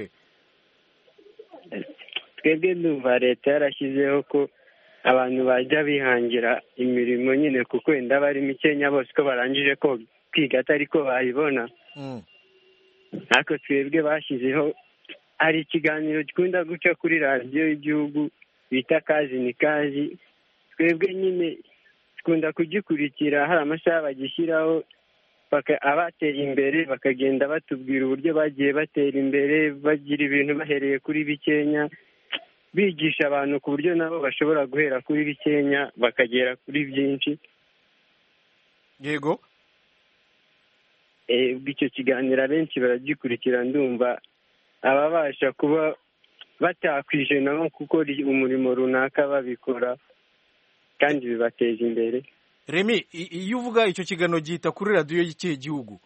twebwe numva leta yarashyizeho ko abantu bajya bihangira imirimo nyine kuko wenda bari mikenya bose ko barangije ko kwiga atari ko bayibona. Ariko twebwe bashyizeho hari ikiganiro gikunda guca kuri radiyo y'igihugu bita kazi ni kazi, twebwe nyine dukunda kugikurikira hari amasaha bagishyiraho abateye imbere bakagenda batubwira uburyo bagiye batera imbere bagira ibintu bahereye kuri bikenya bigisha abantu ku buryo nabo bashobora guhera kuri bikenya bakagera kuri byinshi. Yego, icyo kiganiro abenshi baragikurikira ndumva ababasha kuba batakwijena nko gukora umurimo runaka babikora kandi bibateza imbere. Remy, iyo uvuga icyo kiganiro gihita kuri radiyo y'ikihe gihugu?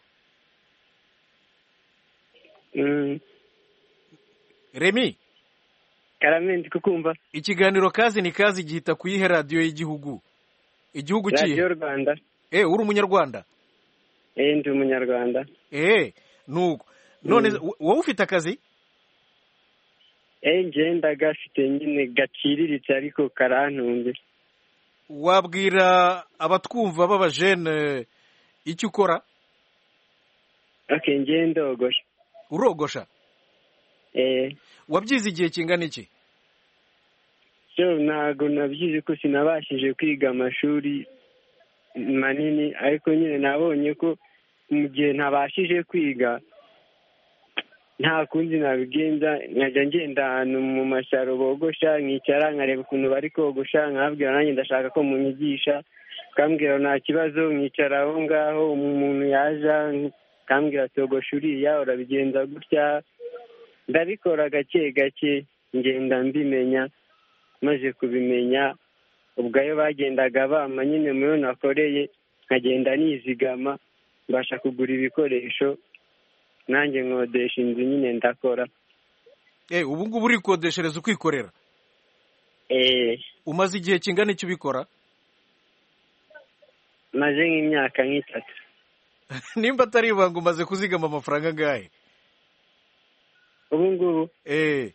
Remy, karamendi kukumva ikiganiro kazi ni kazi gihita ku yihe radiyo y'igihugu? Igihugu kihe? Radio Rwanda. Eh, uri umunyarwanda? Eh, ndi umunyarwanda. Eh, nuko none wowe ufite akazi? Eh, ngenda gafite nyine gaciriritse ariko karantunze. Wabwira abatwumva b'abajene icyo ukora? Okay, ngenda ogosha. Urogosha? Eh. Wabyize igihe kingana iki? So nago nabyize ko sinabashije kwiga amashuri manini ariko nyine nabonye ko mu gihe ntabashije kwiga nta kundi nabigenza nkajya ngenda ahantu mu mashyaro bogosha nkicara nkareba ukuntu bari kogosha nkabwira nanjye ndashaka ko munyigisha kambwira nta kibazo nkicara aho ngaho umuntu yaja kambwira togosha uriya urabigenza gutya ndabikora gake gake ngenda mbimenya maze kubimenya ubwo ayo bagendaga bama nyine muyo nakoreye nkagenda nizigama mbasha kugura ibikoresho nanjye nkodesha inzu nyine ndakora. Eh, ubu ngubu urikodeshereza ukwikorera? Eh. Umaze igihe kingana icyo ubikora? Maze nk'imyaka nk'itatu. Nimba atari ibanga umaze kuzigama amafaranga angahe? Ubu ngubu? Eh.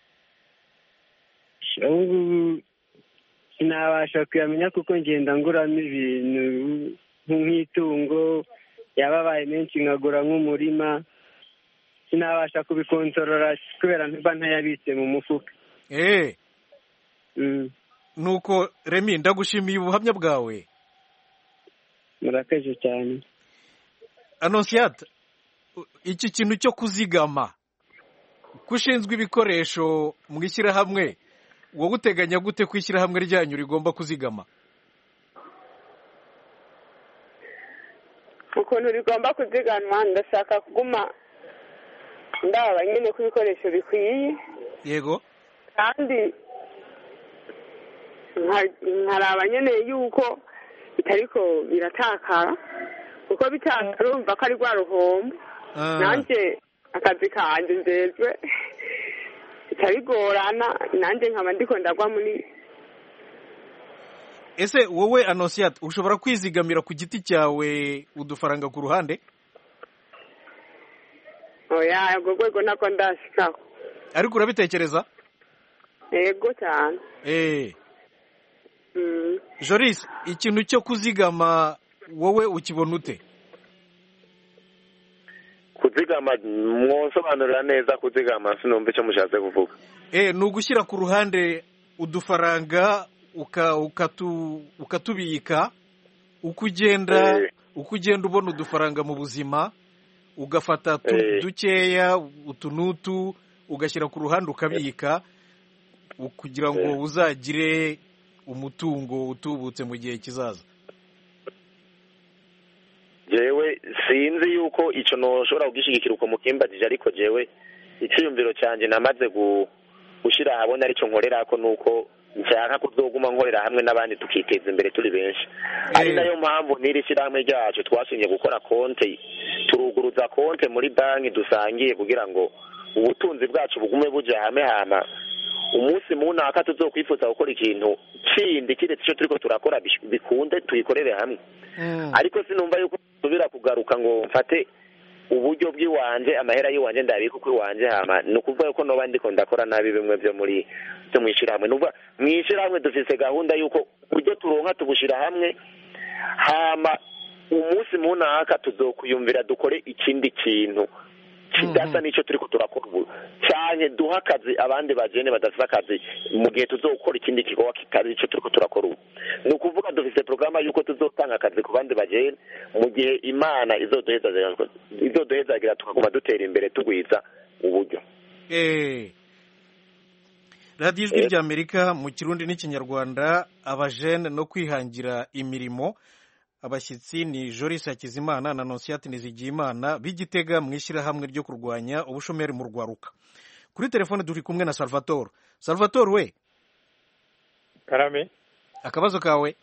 Ubu ngubu sinabasha kuyamenya kuko ngenda nguramo ibintu nk'itungo yababaye menshi nkagura nk'umurima sinabasha kubikontorora kubera mba ntayabitse mu mufuka. Eh. Mm. Nuko Remy, ndagushimiye ubuhamya bwawe. Murakoze cyane. Annonciate, iki kintu cyo kuzigama kushinzwe ibikoresho mu ishyirahamwe wowe uteganya gute ku ishyirahamwe ryanyu rigomba kuzigama? ukuntu rigomba kuziganwa ndashaka kuguma ndaba nyine ko ibikoresho bikwiye yego kandi nkaraba nyine yuko bitariko biratakara kuko bitakara urumva ko ari rwa ruhombo nanjye akazi kanjye njejwe bitabigorana nanjye nkaba ndiko ndagwa muri. Ese wowe Anosiate ushobora kwizigamira ku giti cyawe udufaranga ku ruhande? Oya, ubwo rwego nako ndashikaho. Ariko urabitekereza? Yego cyane. Eh. Mm. Joris, ikintu cyo kuzigama wowe ukibona ute? Kuzigama mwosobanurira neza kuzigama sinumva icyo mushatse kuvuga. Eh, ni ugushyira ku ruhande udufaranga uka ukatu ukatubika uko ugenda eh. uko ugenda ubona udufaranga mu buzima ugafata eh. dukeya utunutu ugashyira ku ruhande ukabika kugira ngo eh. uzagire umutungo utubutse mu gihe kizaza. Jewe sinzi yuko ico no shobora kugishigikira uko mukimbajije ariko jewe icyumviro cyanje namaze gushira habona arico nkorera ko nuko nshaka kuzoguma nkorera hamwe n'abandi tukiteza imbere turi benshi ari nayo mpamvu niri shiramwe ryacu twashinye gukora konte turuguruza konte muri banki dusangiye kugira ngo ubutunzi bwacu bugume buja hamwe hama umunsi munaka tuzokwifuza gukora ikintu kindi kiretse icyo turiko turakora bikunde tuyikorere hamwe ariko sinumva yuko tubira kugaruka ngo mfate uburyo bw'iwanje amahera y'iwanje ndabika kuri wanje hama nukuvuga yuko noba ndiko ndakora nabi bimwe byo muri byo mwishirahamwe nuva mwishirahamwe dufise gahunda yuko buryo turonka tubushira hamwe hama umunsi munaka tuzokuyumvira dukore ikindi kintu kidasa nico turiko turakora ubu cyane duha akazi abandi bajene badafite akazi mu gihe tuzokora ikindi kigo kitari ico turiko turakora ubu nukuvuga dufise programa yuko tuzotanga akazi ku bandi bajene mu gihe Imana izoduheza izoduhezagira tukaguma dutera imbere tugwiza uburyo. Eh Radio Ijwi rya Amerika mu Kirundi n'Ikinyarwanda abajene no kwihangira imirimo. Abashyitsi ni Joris Hakizimana na Anosiate Nizigiyimana b'Igitega mwishira hamwe ryo kurwanya ubushomeri mu Rwaruka. Kuri telefone duri kumwe na Salvatore. Salvatore we. Karame. Akabazo kawe.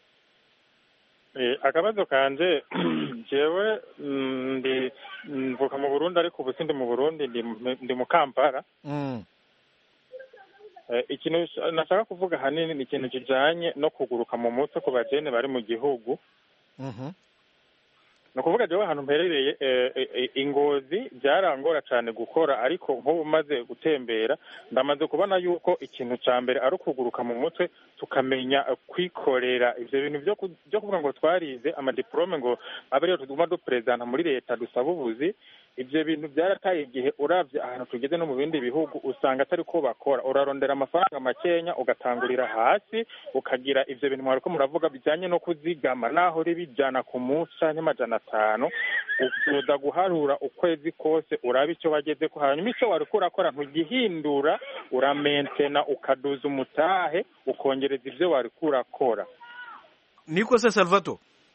Eh akabazo kanje jewe ndi mvuka mu Burundi ariko ubu sindi mu Burundi ndi ndi mu Kampala. Mm. Eh ikintu nashaka kuvuga hanini ni ikintu kijanye no kuguruka mu mutwe ku bajene bari mu gihugu. Mhm. No kuvuga je ahantu mperereye Ingozi byarangora cyane gukora ariko nk'ubu maze gutembera ndamaze kubona yuko ikintu ca mbere ari kuguruka mu mutwe tukamenya kwikorera ivyo bintu byo byo kuvuga ngo twarize ama diplome ngo abariyo tuguma do president muri leta dusaba ubuzi ivyo bintu byarataye igihe uravye ahantu tugeze no mu bindi bihugu usanga atari ko bakora urarondera amafaranga makenya ugatangurira hasi ukagira ivyo bintu mwariko muravuga bijanye no kuzigama naho ribijana ku munsi canke majana atanu uzoza guharura ukwezi kose uraba icyo wageze ko hanyuma icyo wariko urakora ntugihindura uramentena ukaduza umutahe ukongereza ivyo wariko urakora. Niko se Salvatore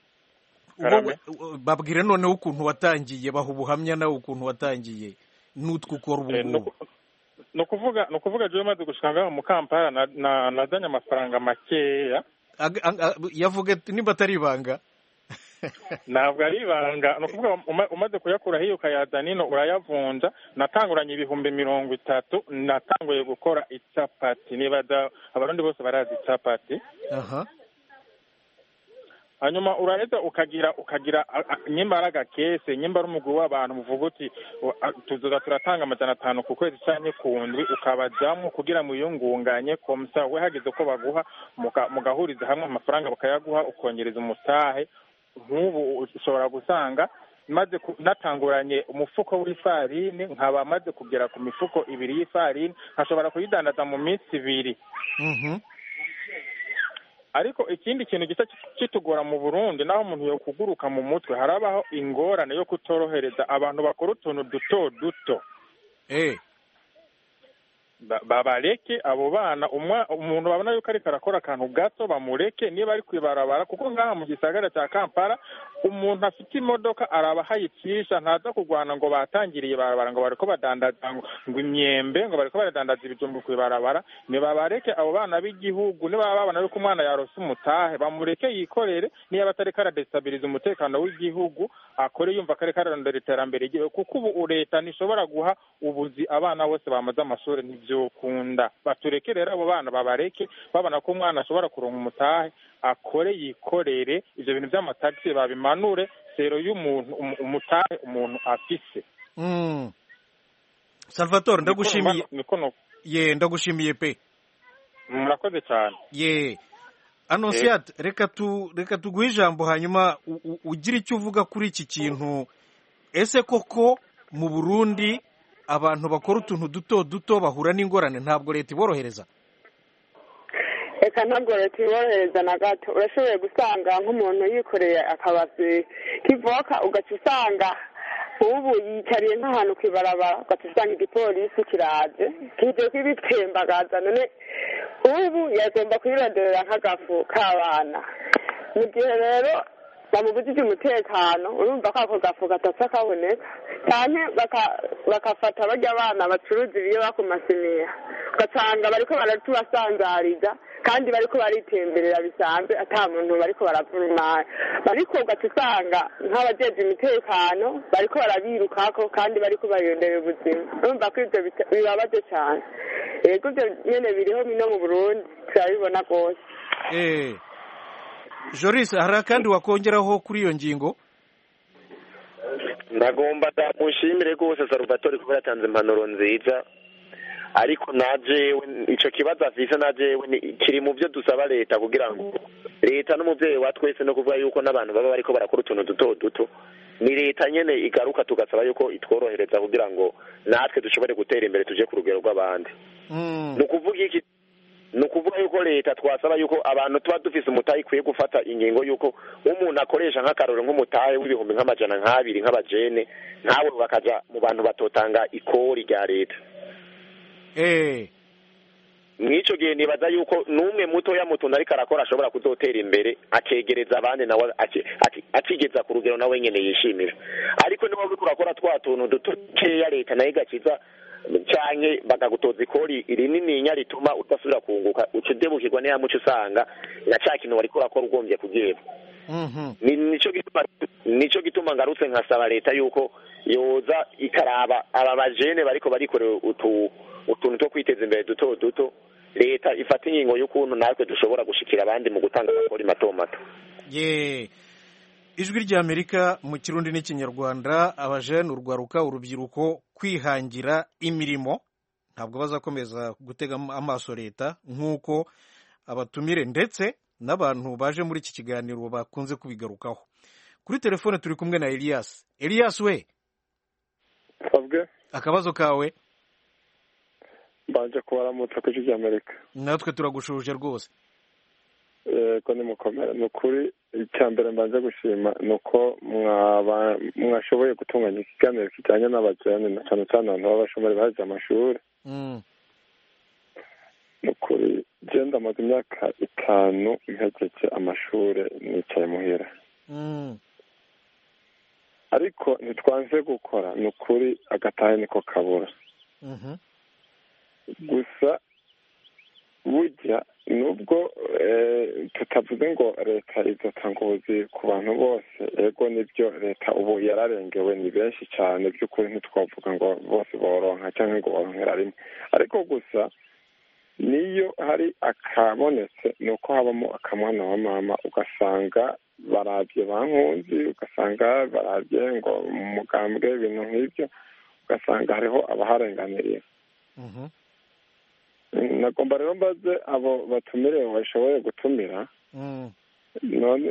babwire noneho ukuntu watangiye baha ubuhamya nawe ukuntu watangiye n'utwo ukora ubu no kuvuga no kuvuga je maze gushanga mu Kampala na nazanye amafaranga makeya yavuga nimba atari ibanga ntabwo ari ibanga no kuvuga umaze kuyakura hiyo ukayazanino urayavunja natanguranye ibihumbi mirongo itatu natanguye gukora icapati nibaza abarundi bose barazi icapati. Aha. Hanyuma uraheza ukagira ukagira nyimbaraga kese nyimbara umugwi w'abantu muvuga uti tuzoza turatanga amajana atanu ku kwezi cyane kundwi ukabajamwe kugira mu yungunganye komsa we hageze ko baguha mugahuriza hamwe amafaranga bakayaguha ukongereza umutahe nk'ubu ushobora gusanga maze natanguranye umufuko w'ifarini nkaba maze kugera ku mifuko ibiri y'ifarini nkashobora kuyidandaza mu minsi ibiri. Mhm. Ariko ikindi kintu gisa kitugora mu Burundi naho umuntu yo kuguruka mu mutwe harabaho ingorane yo kutorohereza abantu bakora utuntu duto duto. Eh babareke abo bana umuntu babona yuko ariko arakora akantu gato bamureke niba ari kwibarabara kuko ngaha mu gisagara cya Kampala umuntu afite imodoka araba hayicisha ntaza kurwana ngo batangiriye barabara ngo bariko badandaza ngo imyembe ngo bariko baradandaza ibijumbu kwibarabara nibabareke abo bana b'igihugu niba babona yuko umwana yarose umutahe bamureke yikorere niba batareka aradestabiliza umutekano w'igihugu akore yumva ko ariko ararondera iterambere igihugu kuko ubu leta ntishobora guha ubuzi abana bose bamaze amashuri ntivyokunda batureke rero abo bana babareke babona ko umwana ashobora kuronka umutahe akore yikorere ivyo bintu vy'amatagisi babimanure sero y'umuntu umutahe umuntu afise. mm. Salvatore ndagushimiye ye ndagushimiye pe murakoze cyane ye Annonciate eh. reka tu reka tuguhe ijambo hanyuma ugira icyo uvuga kuri iki kintu ese koko mu Burundi abantu bakora utuntu duto duto bahura n'ingorane ntabwo leta iborohereza? Eka ntabwo leta iborohereza na gato urashoboye gusanga nk'umuntu yikoreye akabasi kivoka ugaca usanga ubu yicariye nk'ahantu kwibarabara ugaca usanga igipolisi kiraje kije kwibitembagaza none ubu yagomba kwironderera nk'agafu k'abana mu gihe rero bamubujije umutekano urumva ko ako gafu gatapfa kaboneka cyane bakafata barya abana bacuruza ibyo bakumasimiya ugasanga bariko baratubasanzariza kandi bariko baritemberera bisanzwe ata muntu bariko baravurumana bariko ugaca usanga nk'abajeje umutekano bariko barabirukako kandi bariko bariyonderera ubuzima urumva ko ivyo bibabaje cyane yego ivyo nyene biriho no mu Burundi turabibona rwose. eh Joris hari kandi wakongeraho kuri iyo ngingo? Ndagomba ndamushimire rwose Salvatore kuba yatanze impanuro nziza ariko naje ico kibazo afise naje kiri mu byo dusaba leta kugira ngo leta n'umuvyeyi wa twese no kuvuga yuko n'abantu baba bariko barakora utuntu duto duto ni leta nyene igaruka tugasaba yuko itworohereza kugira ngo natwe dushobore gutera imbere tuje ku rugero rw'abandi. mm. Nukuvuga iki nukuvuga yuko leta twasaba yuko abantu tuba dufise umutahe ikwiye gufata ingingo yuko umuntu akoresha nk'akaroro nk'umutahe w'ibihumbi nk'amajana nk'abiri nk'abajene ntawe bakaja mu bantu batotanga ikori rya leta. eh Mwico gihe nibaza yuko numwe muto ya mutuntu ariko arakora ashobora kuzotera imbere akegereza abandi nawe akigeza ku rugero nawe nyene yishimira ariko niba uriko urakora twa tuntu dutokeya leta nayo igakiza canke bakagutoza ikori irinini nya rituma udasubira kunguka ucudebukirwa ne yamuco usanga na ca kintu wariko urakora ugombye kugeba. mhm ni nico gituma nico gituma ngarutse nkasaba leta yuko yoza ikaraba aba bajene bariko barikorera utu utuntu two kwiteza imbere duto duto leta ifata ingingo y'ukuntu natwe dushobora gushikira abandi mu gutanga amakori mato mato. ye ijwi rya Amerika mu Kirundi n'ikinyarwanda abajene urwaruka urubyiruko kwihangira imirimo ntabwo bazakomeza gutega amaso leta nk'uko abatumire ndetse n'abantu baje muri iki kiganiro bakunze kubigarukaho. Kuri telefone turi kumwe na Elias. Elias we Sabwe akabazo kawe? Banje kubaramutsa ku ijwi rya Amerika. Natwe turagushuje rwose. Eh ko ni mukomera nukuri icyambere mbanje gushima nuko mwaba mwashoboye gutunganya ikiganiro kijanye n'abajene na cyane cyane abantu babashomeri baje amashuri. mm. Nukuri je ndamaze imyaka itanu ntegeje amashuri nicaye muhira. mm. Ariko ntitwanze gukora nukuri agatahe niko kabura. mhm gusa burya nubwo tutavuze ngo leta izotanga ubuzi ku bantu bose ego nibyo leta ubu yararengewe ni benshi cyane by'ukuri ntitwavuga ngo bose boronka cyangwa ngo boronkera rimwe ariko gusa niyo hari akabonetse ni uko habamo akamwana wa mama ugasanga barabye bankunzi ugasanga barabye ngo mu mugambwe ibintu nk'ibyo ugasanga hariho abaharenganiriye. mhm nagomba rero mbaze abo batumire bashoboye gutumira none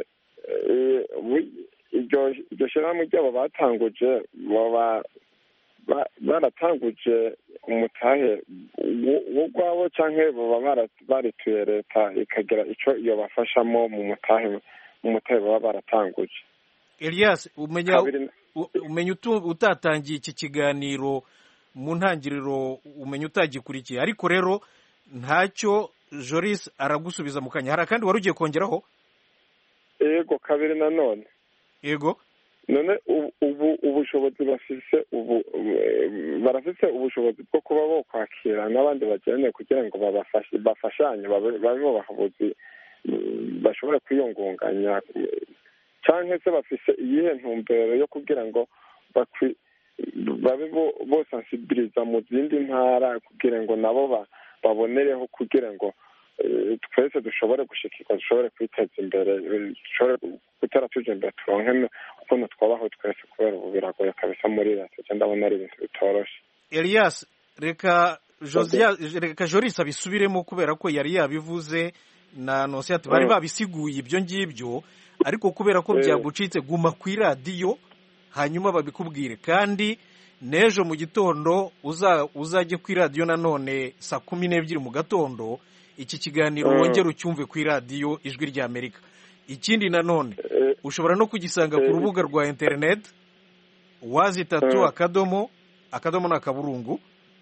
iryo shyirahamwe ryabo batanguje baba baratanguje umutahe w'urwabo cyangwa baba barituye leta ikagira icyo iyo bafashamo mu mutahe mu mutahe baba baratanguje. Elias umenya umenya utatangiye iki kiganiro mu ntangiriro umenya utagikurikiye ariko rero ntacyo Joris aragusubiza mu kanya. Hari akandi wari ugiye kongeraho? yego kabiri nanone yego none ubu ubushobozi bafise ubu barafise ubushobozi bwo kuba bo kwakira n'abandi bageneye kugira ngo babafashe bafashanye babe bahabuzi bashobora kwiyungunganya canke se bafise iyihe ntumbero yo kugira ngo bakwi babe bo sensibiliza mu zindi ntara kugira ngo nabo babonereho kugira ngo twese dushobore gushikirwa dushobore kwiteza imbere dushobore gutera tuje imbere turonke ukuntu twabaho twese kubera ubu biragoye kabisa muri leta cyangwa ndabona ari ibintu bitoroshe. Elias reka Josia reka Joris abisubiremo kubera ko yari yabivuze na Nosiate bari babisiguye ibyo ngibyo ariko kubera ko byagucitse guma ku iradiyo hanyuma babikubwire kandi nejo mu gitondo uza uzajye ku iradiyo nanone saa kumi n'ebyiri mu gatondo iki kiganiro wongera ucyumve ku iradiyo ijwi rya Amerika. Ikindi nanone ushobora no kugisanga ku rubuga rwa internet wazi tatu akadomo akadomo na kaburungu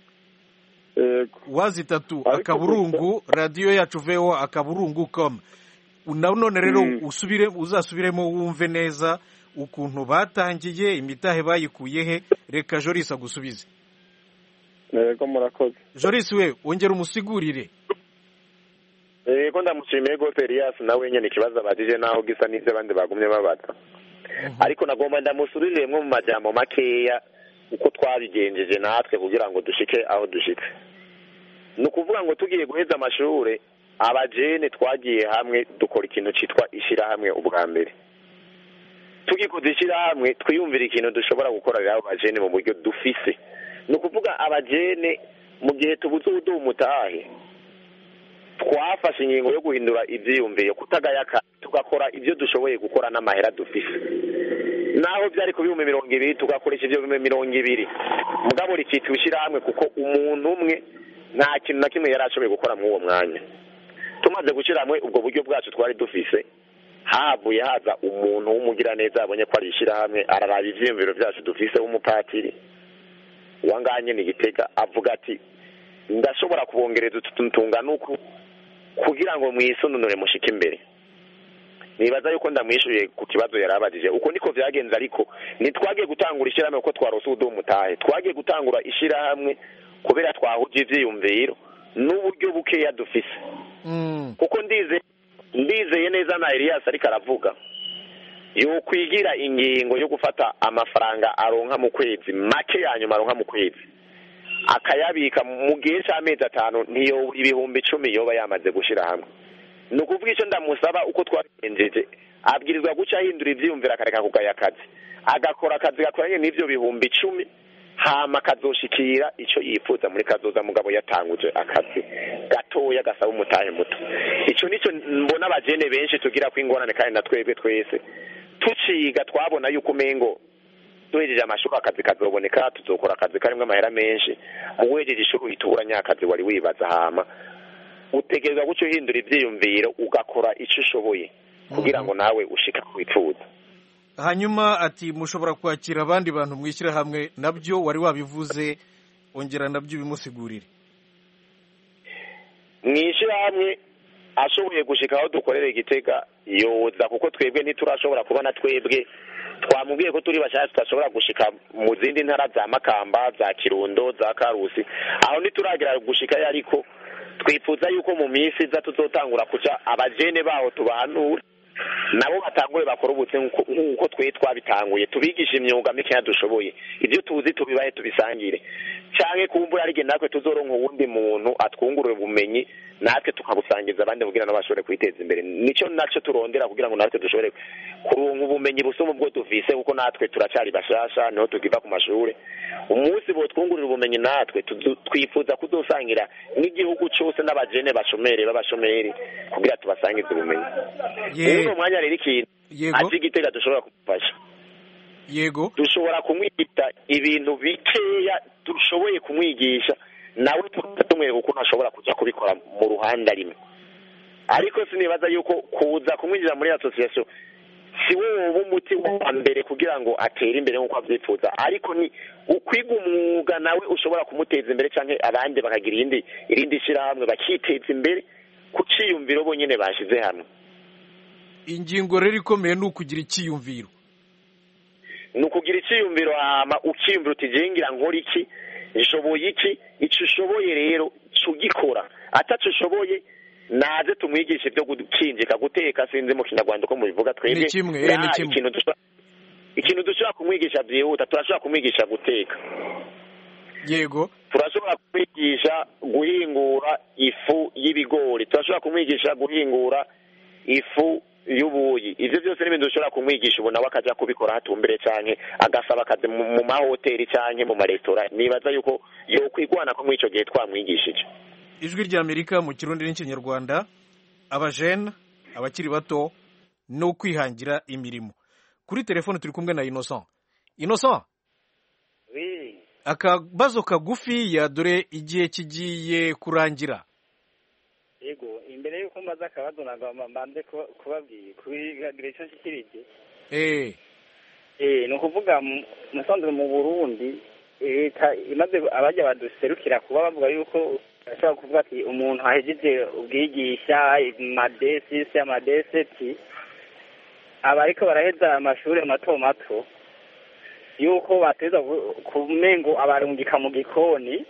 wazi tatu akaburungu radio yacu veo akaburungu com. None rero usubire uzasubiremo wumve neza ukuntu batangiye imitahe bayikuye he. Reka Joris agusubize. Yego murakoze. Joris we wongera umusigurire. Yego ndamushimiye gose Elias nawe nyene ikibazo abajije naho gisa n'ivyo abandi bagumye babaza. Ariko nagomba ndamusubiriremwe mu majambo makeya uko twabigenjeje natwe kugira ngo dushike aho dushitse. Ni ukuvuga ngo tugiye guheza amashure abajene twagiye hamwe dukora ikintu citwa ishira hamwe ubwa mbere. Tugikoze ishira hamwe twiyumvira ikintu dushobora gukorera abo bajene mu buryo dufise. Ni ukuvuga abajene mu gihe tubuze ubuduha umutahe twafashe ingingo yo guhindura ivyiyumviro kutagayaka tugakora ivyo dushoboye gukora n'amahera dufise naho byari ku bihumbi mirongo ibiri tugakoresha ivyo bihumbi mirongo ibiri mugabo rikitwa ishirahamwe kuko umuntu umwe nta kintu na kimwe yari ashoboye gukora muri uwo mwanya. Tumaze gushyira hamwe ubwo buryo bwacu twari dufise havuye haza umuntu w'umugiraneza yabonye ko ari ishirahamwe araraba ivyiyumviro vyacu dufise w'umupatiri wanganye ni Gitega avuga ati ndashobora kubongereza ututuntunga nuko kugira ngo mwisununure mushike imbere. Nibaza yuko ndamwishuye ku kibazo yarabajije uko niko vyagenze ariko nitwagiye gutangura ishirahamwe uko twarose ubuduha umutahe twagiye gutangura ishirahamwe kubera twahuje ivyiyumviro n'uburyo bukeya dufise kuko ndize ndizeye neza na Elias ariko aravuga yo kwigira ingingo yo gufata amafaranga aronka mu kwezi make yanyuma aronka mu kwezi akayabika mu gihe cy'amezi atanu ntiyo ibihumbi icumi yoba yamaze gushira hamwe. Ni ukuvuga icyo ndamusaba uko twagenjeje abwirizwa guca ahindura ivyiyumvira akareka kugaya akazi agakora akazi gakoranye n'ivyo bihumbi icumi hama kazoshikira ico yifuza muri kazoza mugabo yatanguje akazi gatoya gasaba umutahe muto. Ico nico mbona abajene benshi tugira ko ingorane kandi natwebwe twese tuciga twabona yuko umengo tuhejeje amashuri akazi kazoboneka tuzokora akazi karimwe amahera menshi uwejeje ishuri itura nyakazi wari wibaza hama utegerezwa guco hindura ivyiyumviro ugakora ico ushoboye kugira ngo nawe ushika kwifuza. Hanyuma ati mushobora kwakira abandi bantu mwishyira hamwe nabyo wari wabivuze ongera nabyo bimusigurire. Mwishyira hamwe ashoboye gushika aho dukorera Gitega yoza kuko twebwe ntiturashobora kubona twebwe twamubwiye ko turi bashaka tutashobora gushika mu zindi ntara za Makamba za Kirundo za Karusi aho nituragira gushika ariko twifuza yuko mu minsi za tuzotangura kuca abajene baho tubahanura nabo batangure bakora ubutse nkuko twe twabitanguye tubigisha imyuga mike dushoboye ibyo tuzi tubibaye tubisangire canke kumbura ari natwe tuzoronka uwundi muntu atwungurira ubumenyi natwe tukabusangiza abandi kugira ngo bashobore kwiteza imbere. Nico naco turondera kugira ngo natwe dushobore kuronka ubumenyi busoma ubwo dufise kuko natwe turacari bashasha niho tugiva ku mashure umunsi bo twungurira ubumenyi natwe twifuza kuzosangira n'igihugu cyose n'abajene bashomere babashomeri kugira tubasangize ubumenyi. Yego mwanya rero ikintu ati Gitega dushobora kumufasha. Yego dushobora kumwita ibintu bikeya dushoboye kumwigisha nawe tutumwereka uko ashobora kuja kubikora mu ruhande rimwe ariko sinibaza yuko kuza kumwinjira muri association si wowe woba umuti wa mbere kugira ngo atere imbere nk'uko abyifuza, ariko ni ukwiga umwuga nawe ushobora kumuteza imbere cyangwa abandi bakagira irindi irindi shyirahamwe bakiteza imbere ku cyiyumviro bonyine bashyize hamwe. Ingingo rero ikomeye ni ukugira icyiyumviro, ni ukugira icyiyumviro hama ukiyumvira uti jengira nkora iki, nshoboye iki, icyo ushoboye rero ugikora, atacu ushoboye naze tumwigishe ibyo gukinjika guteka, sinzi mu kinyarwanda uko mubivuga twebwe. Ni kimwe eh ni kimwe. Ikintu dushobora kumwigisha byihuta, turashobora kumwigisha guteka. Yego. Turashobora kumwigisha guhingura ifu y'ibigori, turashobora kumwigisha guhingura ifu y'ubuyi. Ivyo byose n'ibintu dushobora kumwigisha ubona wakaja kubikora hatumbere canke agasaba akazi mu mahoteli canke mu maresitora. Nibaza yuko yo kwigwana ko mwico gihe twamwigishije. Ijwi rya Amerika mu Kirundi n'ikinyarwanda, abajene abakiri bato no kwihangira imirimo. Kuri telefone turi kumwe na Innocent. Innocent? Oui. Akabazo kagufi ya dore igihe kigiye kurangira. Yego, imbere yuko mbaza akabazo nagomba mbanze kubabwira kubigira icyo shikirije. Eh. Eh, no kuvuga musanzwe mu Burundi leta imaze abajya baduserukira kuba bavuga yuko ashobora kuvuga ati umuntu ahejeje ubwigisha madesi se amadeseti aba ariko baraheza amashuri mato mato yuko bateza kumengo abarungika mu gikoni.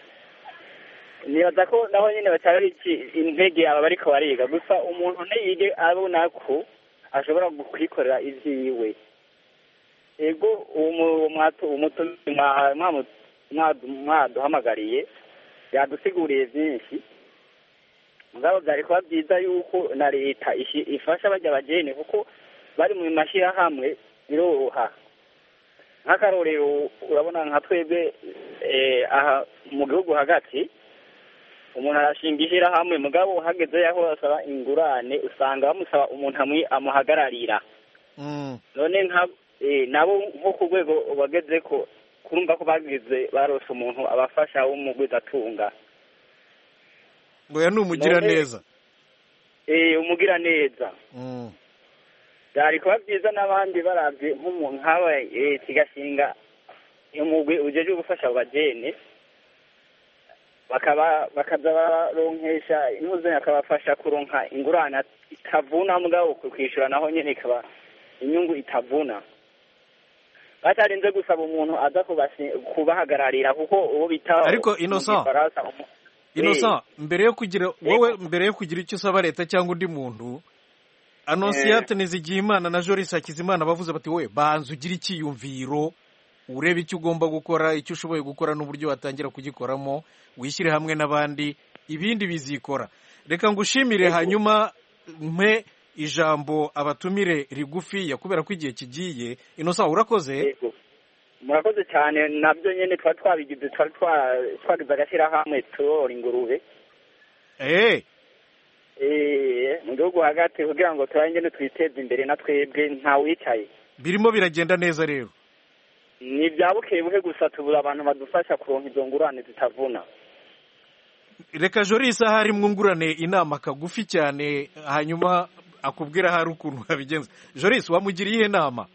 Nibaza ko naho nyine bacyari intege aba bariko bariga, gusa umuntu ntiyige abona ko ashobora kwikorera ivyiwe. Ego umu mwato umutumwa mwaduhamagariye yadusiguriye byinshi, mugabo byari kuba byiza yuko na leta ifasha bajya abajene kuko bari mu mashyirahamwe biroroha. Nk'akarorero urabona nka twebwe aha mu gihugu hagati umuntu arashinga ishyirahamwe, mugabo hageze yaho basaba ingurane usanga bamusaba umuntu amwe amuhagararira. None nka nabo nko ku rwego bageze ko kurumva ko bagize barose umuntu abafasha w'umugwizatunga. Ngoya numugira neza. Eh umugira neza. Mm. Dari kuba byiza n'abandi baravye nk'umuntu nk'aba kigashinga umugwi ujeje gufasha abajene bakaba bakaza baronkesha intuze akabafasha kuronka ingurana itavuna, mugabo kwishura naho nyene ikaba inyungu itavuna. Batarinze gusaba umuntu aza kubahagararira kuko uwo bita ariko Innocent Innocent mbere yo kugira wowe mbere yo kugira icyo usaba leta cyangwa undi muntu, Annonciate Nizigiyimana na Joris Hakizimana bavuze bati wowe banza ugira ikiyumviro urebe icyo ugomba gukora, icyo ushoboye gukora n'uburyo watangira kugikoramo, wishyire hamwe n'abandi ibindi bizikora. Reka ngushimire hanyuma mpe ijambo abatumire rigufi yakubera ko igihe kigiye. Innocent urakoze. Murakoze cyane, nabyo nyene twa twabigize twa twagize agashira hamwe torora ingurube. Eh eh mu gihugu hagati kugira ngo turangene twiteze imbere na twebwe nta wicaye. Birimo biragenda neza rero. Ni byabuke buke gusa tubura abantu badufasha kuronka izo ngurane zitavuna. Reka Joris ahari mwungurane inama kagufi cyane hanyuma akubwira hari ukuntu abigenza. Joris wamugiriye ihe nama?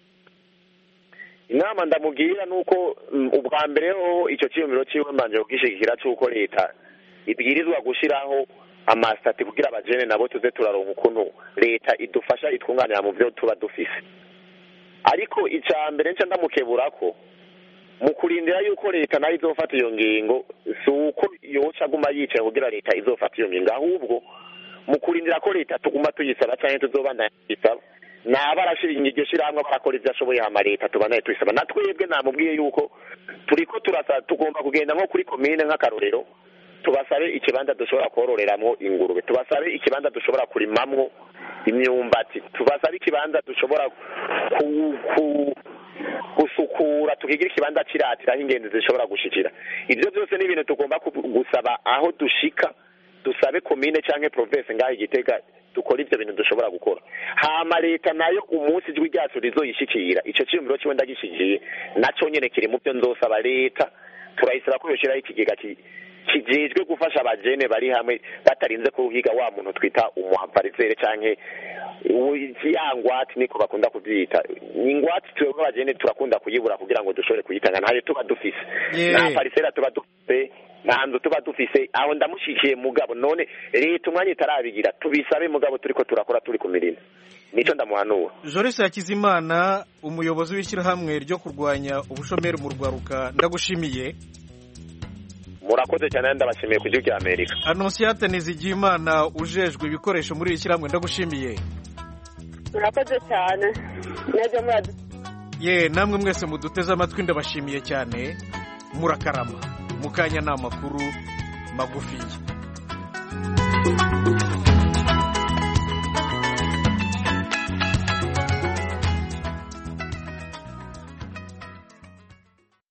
Inama ndamubwira nuko ubwa mbere ho icyo cyiyumviro cyiwe mbanje kugishigikira cyuko leta ibwirizwa gushiraho amasitati kugira abajene nabo tuze turaronka ukuntu leta idufasha itwunganira mu byo tuba dufise. Ariko icya mbere nca ndamukebura ko mu kurindira yuko leta nayo izofata iyo ngingo, si uko yoca aguma yicaye kugira leta izofata iyo ngingo, ahubwo mu kurindira ko leta tuguma tuyisaba cyane tuzobandanya tuyisaba, naba arashinga iryo shyirahamwe barakora ibyo ashoboye hama leta tubandanye tuyisaba. Na twebwe namubwiye yuko turiko turasa tugomba kugenda nko kuri komine nk'akarorero tubasabe ikibanza dushobora kororeramo ingurube, tubasabe ikibanza dushobora kurimamwo imyumbati, tubasabe ikibanza dushobora ku, ku gusukura, tukigira ikibanza kiratira aho ingenzi zishobora gushikira. Ibyo byose ni ibintu tugomba gusaba aho dushika, dusabe komine canke province ngaho Igitega dukora ibyo bintu dushobora gukora. Hama leta nayo umunsi ijwi ryacu rizoyishikira, ico cyumviro cyo ndagishigiye naco nyene kiri mu byo nzosaba leta, turayisaba ko yoshiraho ikigega kijejwe gufasha abajene bari hamwe batarinze kuhiga wa muntu twita umuhavarizere canke ikiyangwati niko bakunda kuvyita ingwati twebwe abajene turakunda kuyibura kugira ngo dushobore kuyitanga ntayo tuba dufise na parisera tuba dufise ntanzu tuba dufise aho ndamushikiye mugabo none leta umwanya itarabigira tubisabe mugabo turiko turakora turi ku mirimo nico ndamuhanura. Jorisi Hakizimana umuyobozi w'ishyirahamwe ryo kurwanya ubushomeri mu rwaruka ndagushimiye. Murakoze cyane ndabashimiye ku gihugu cy'Amerika. Annonciate Nizigimana ujejwe ibikoresho muri ishyirahamwe ndagushimiye. Murakoze cyane. Neza muradu. Ye namwe mwese muduteze amatwi ndabashimiye cyane. Murakarama. Mukanya n'amakuru magufiya.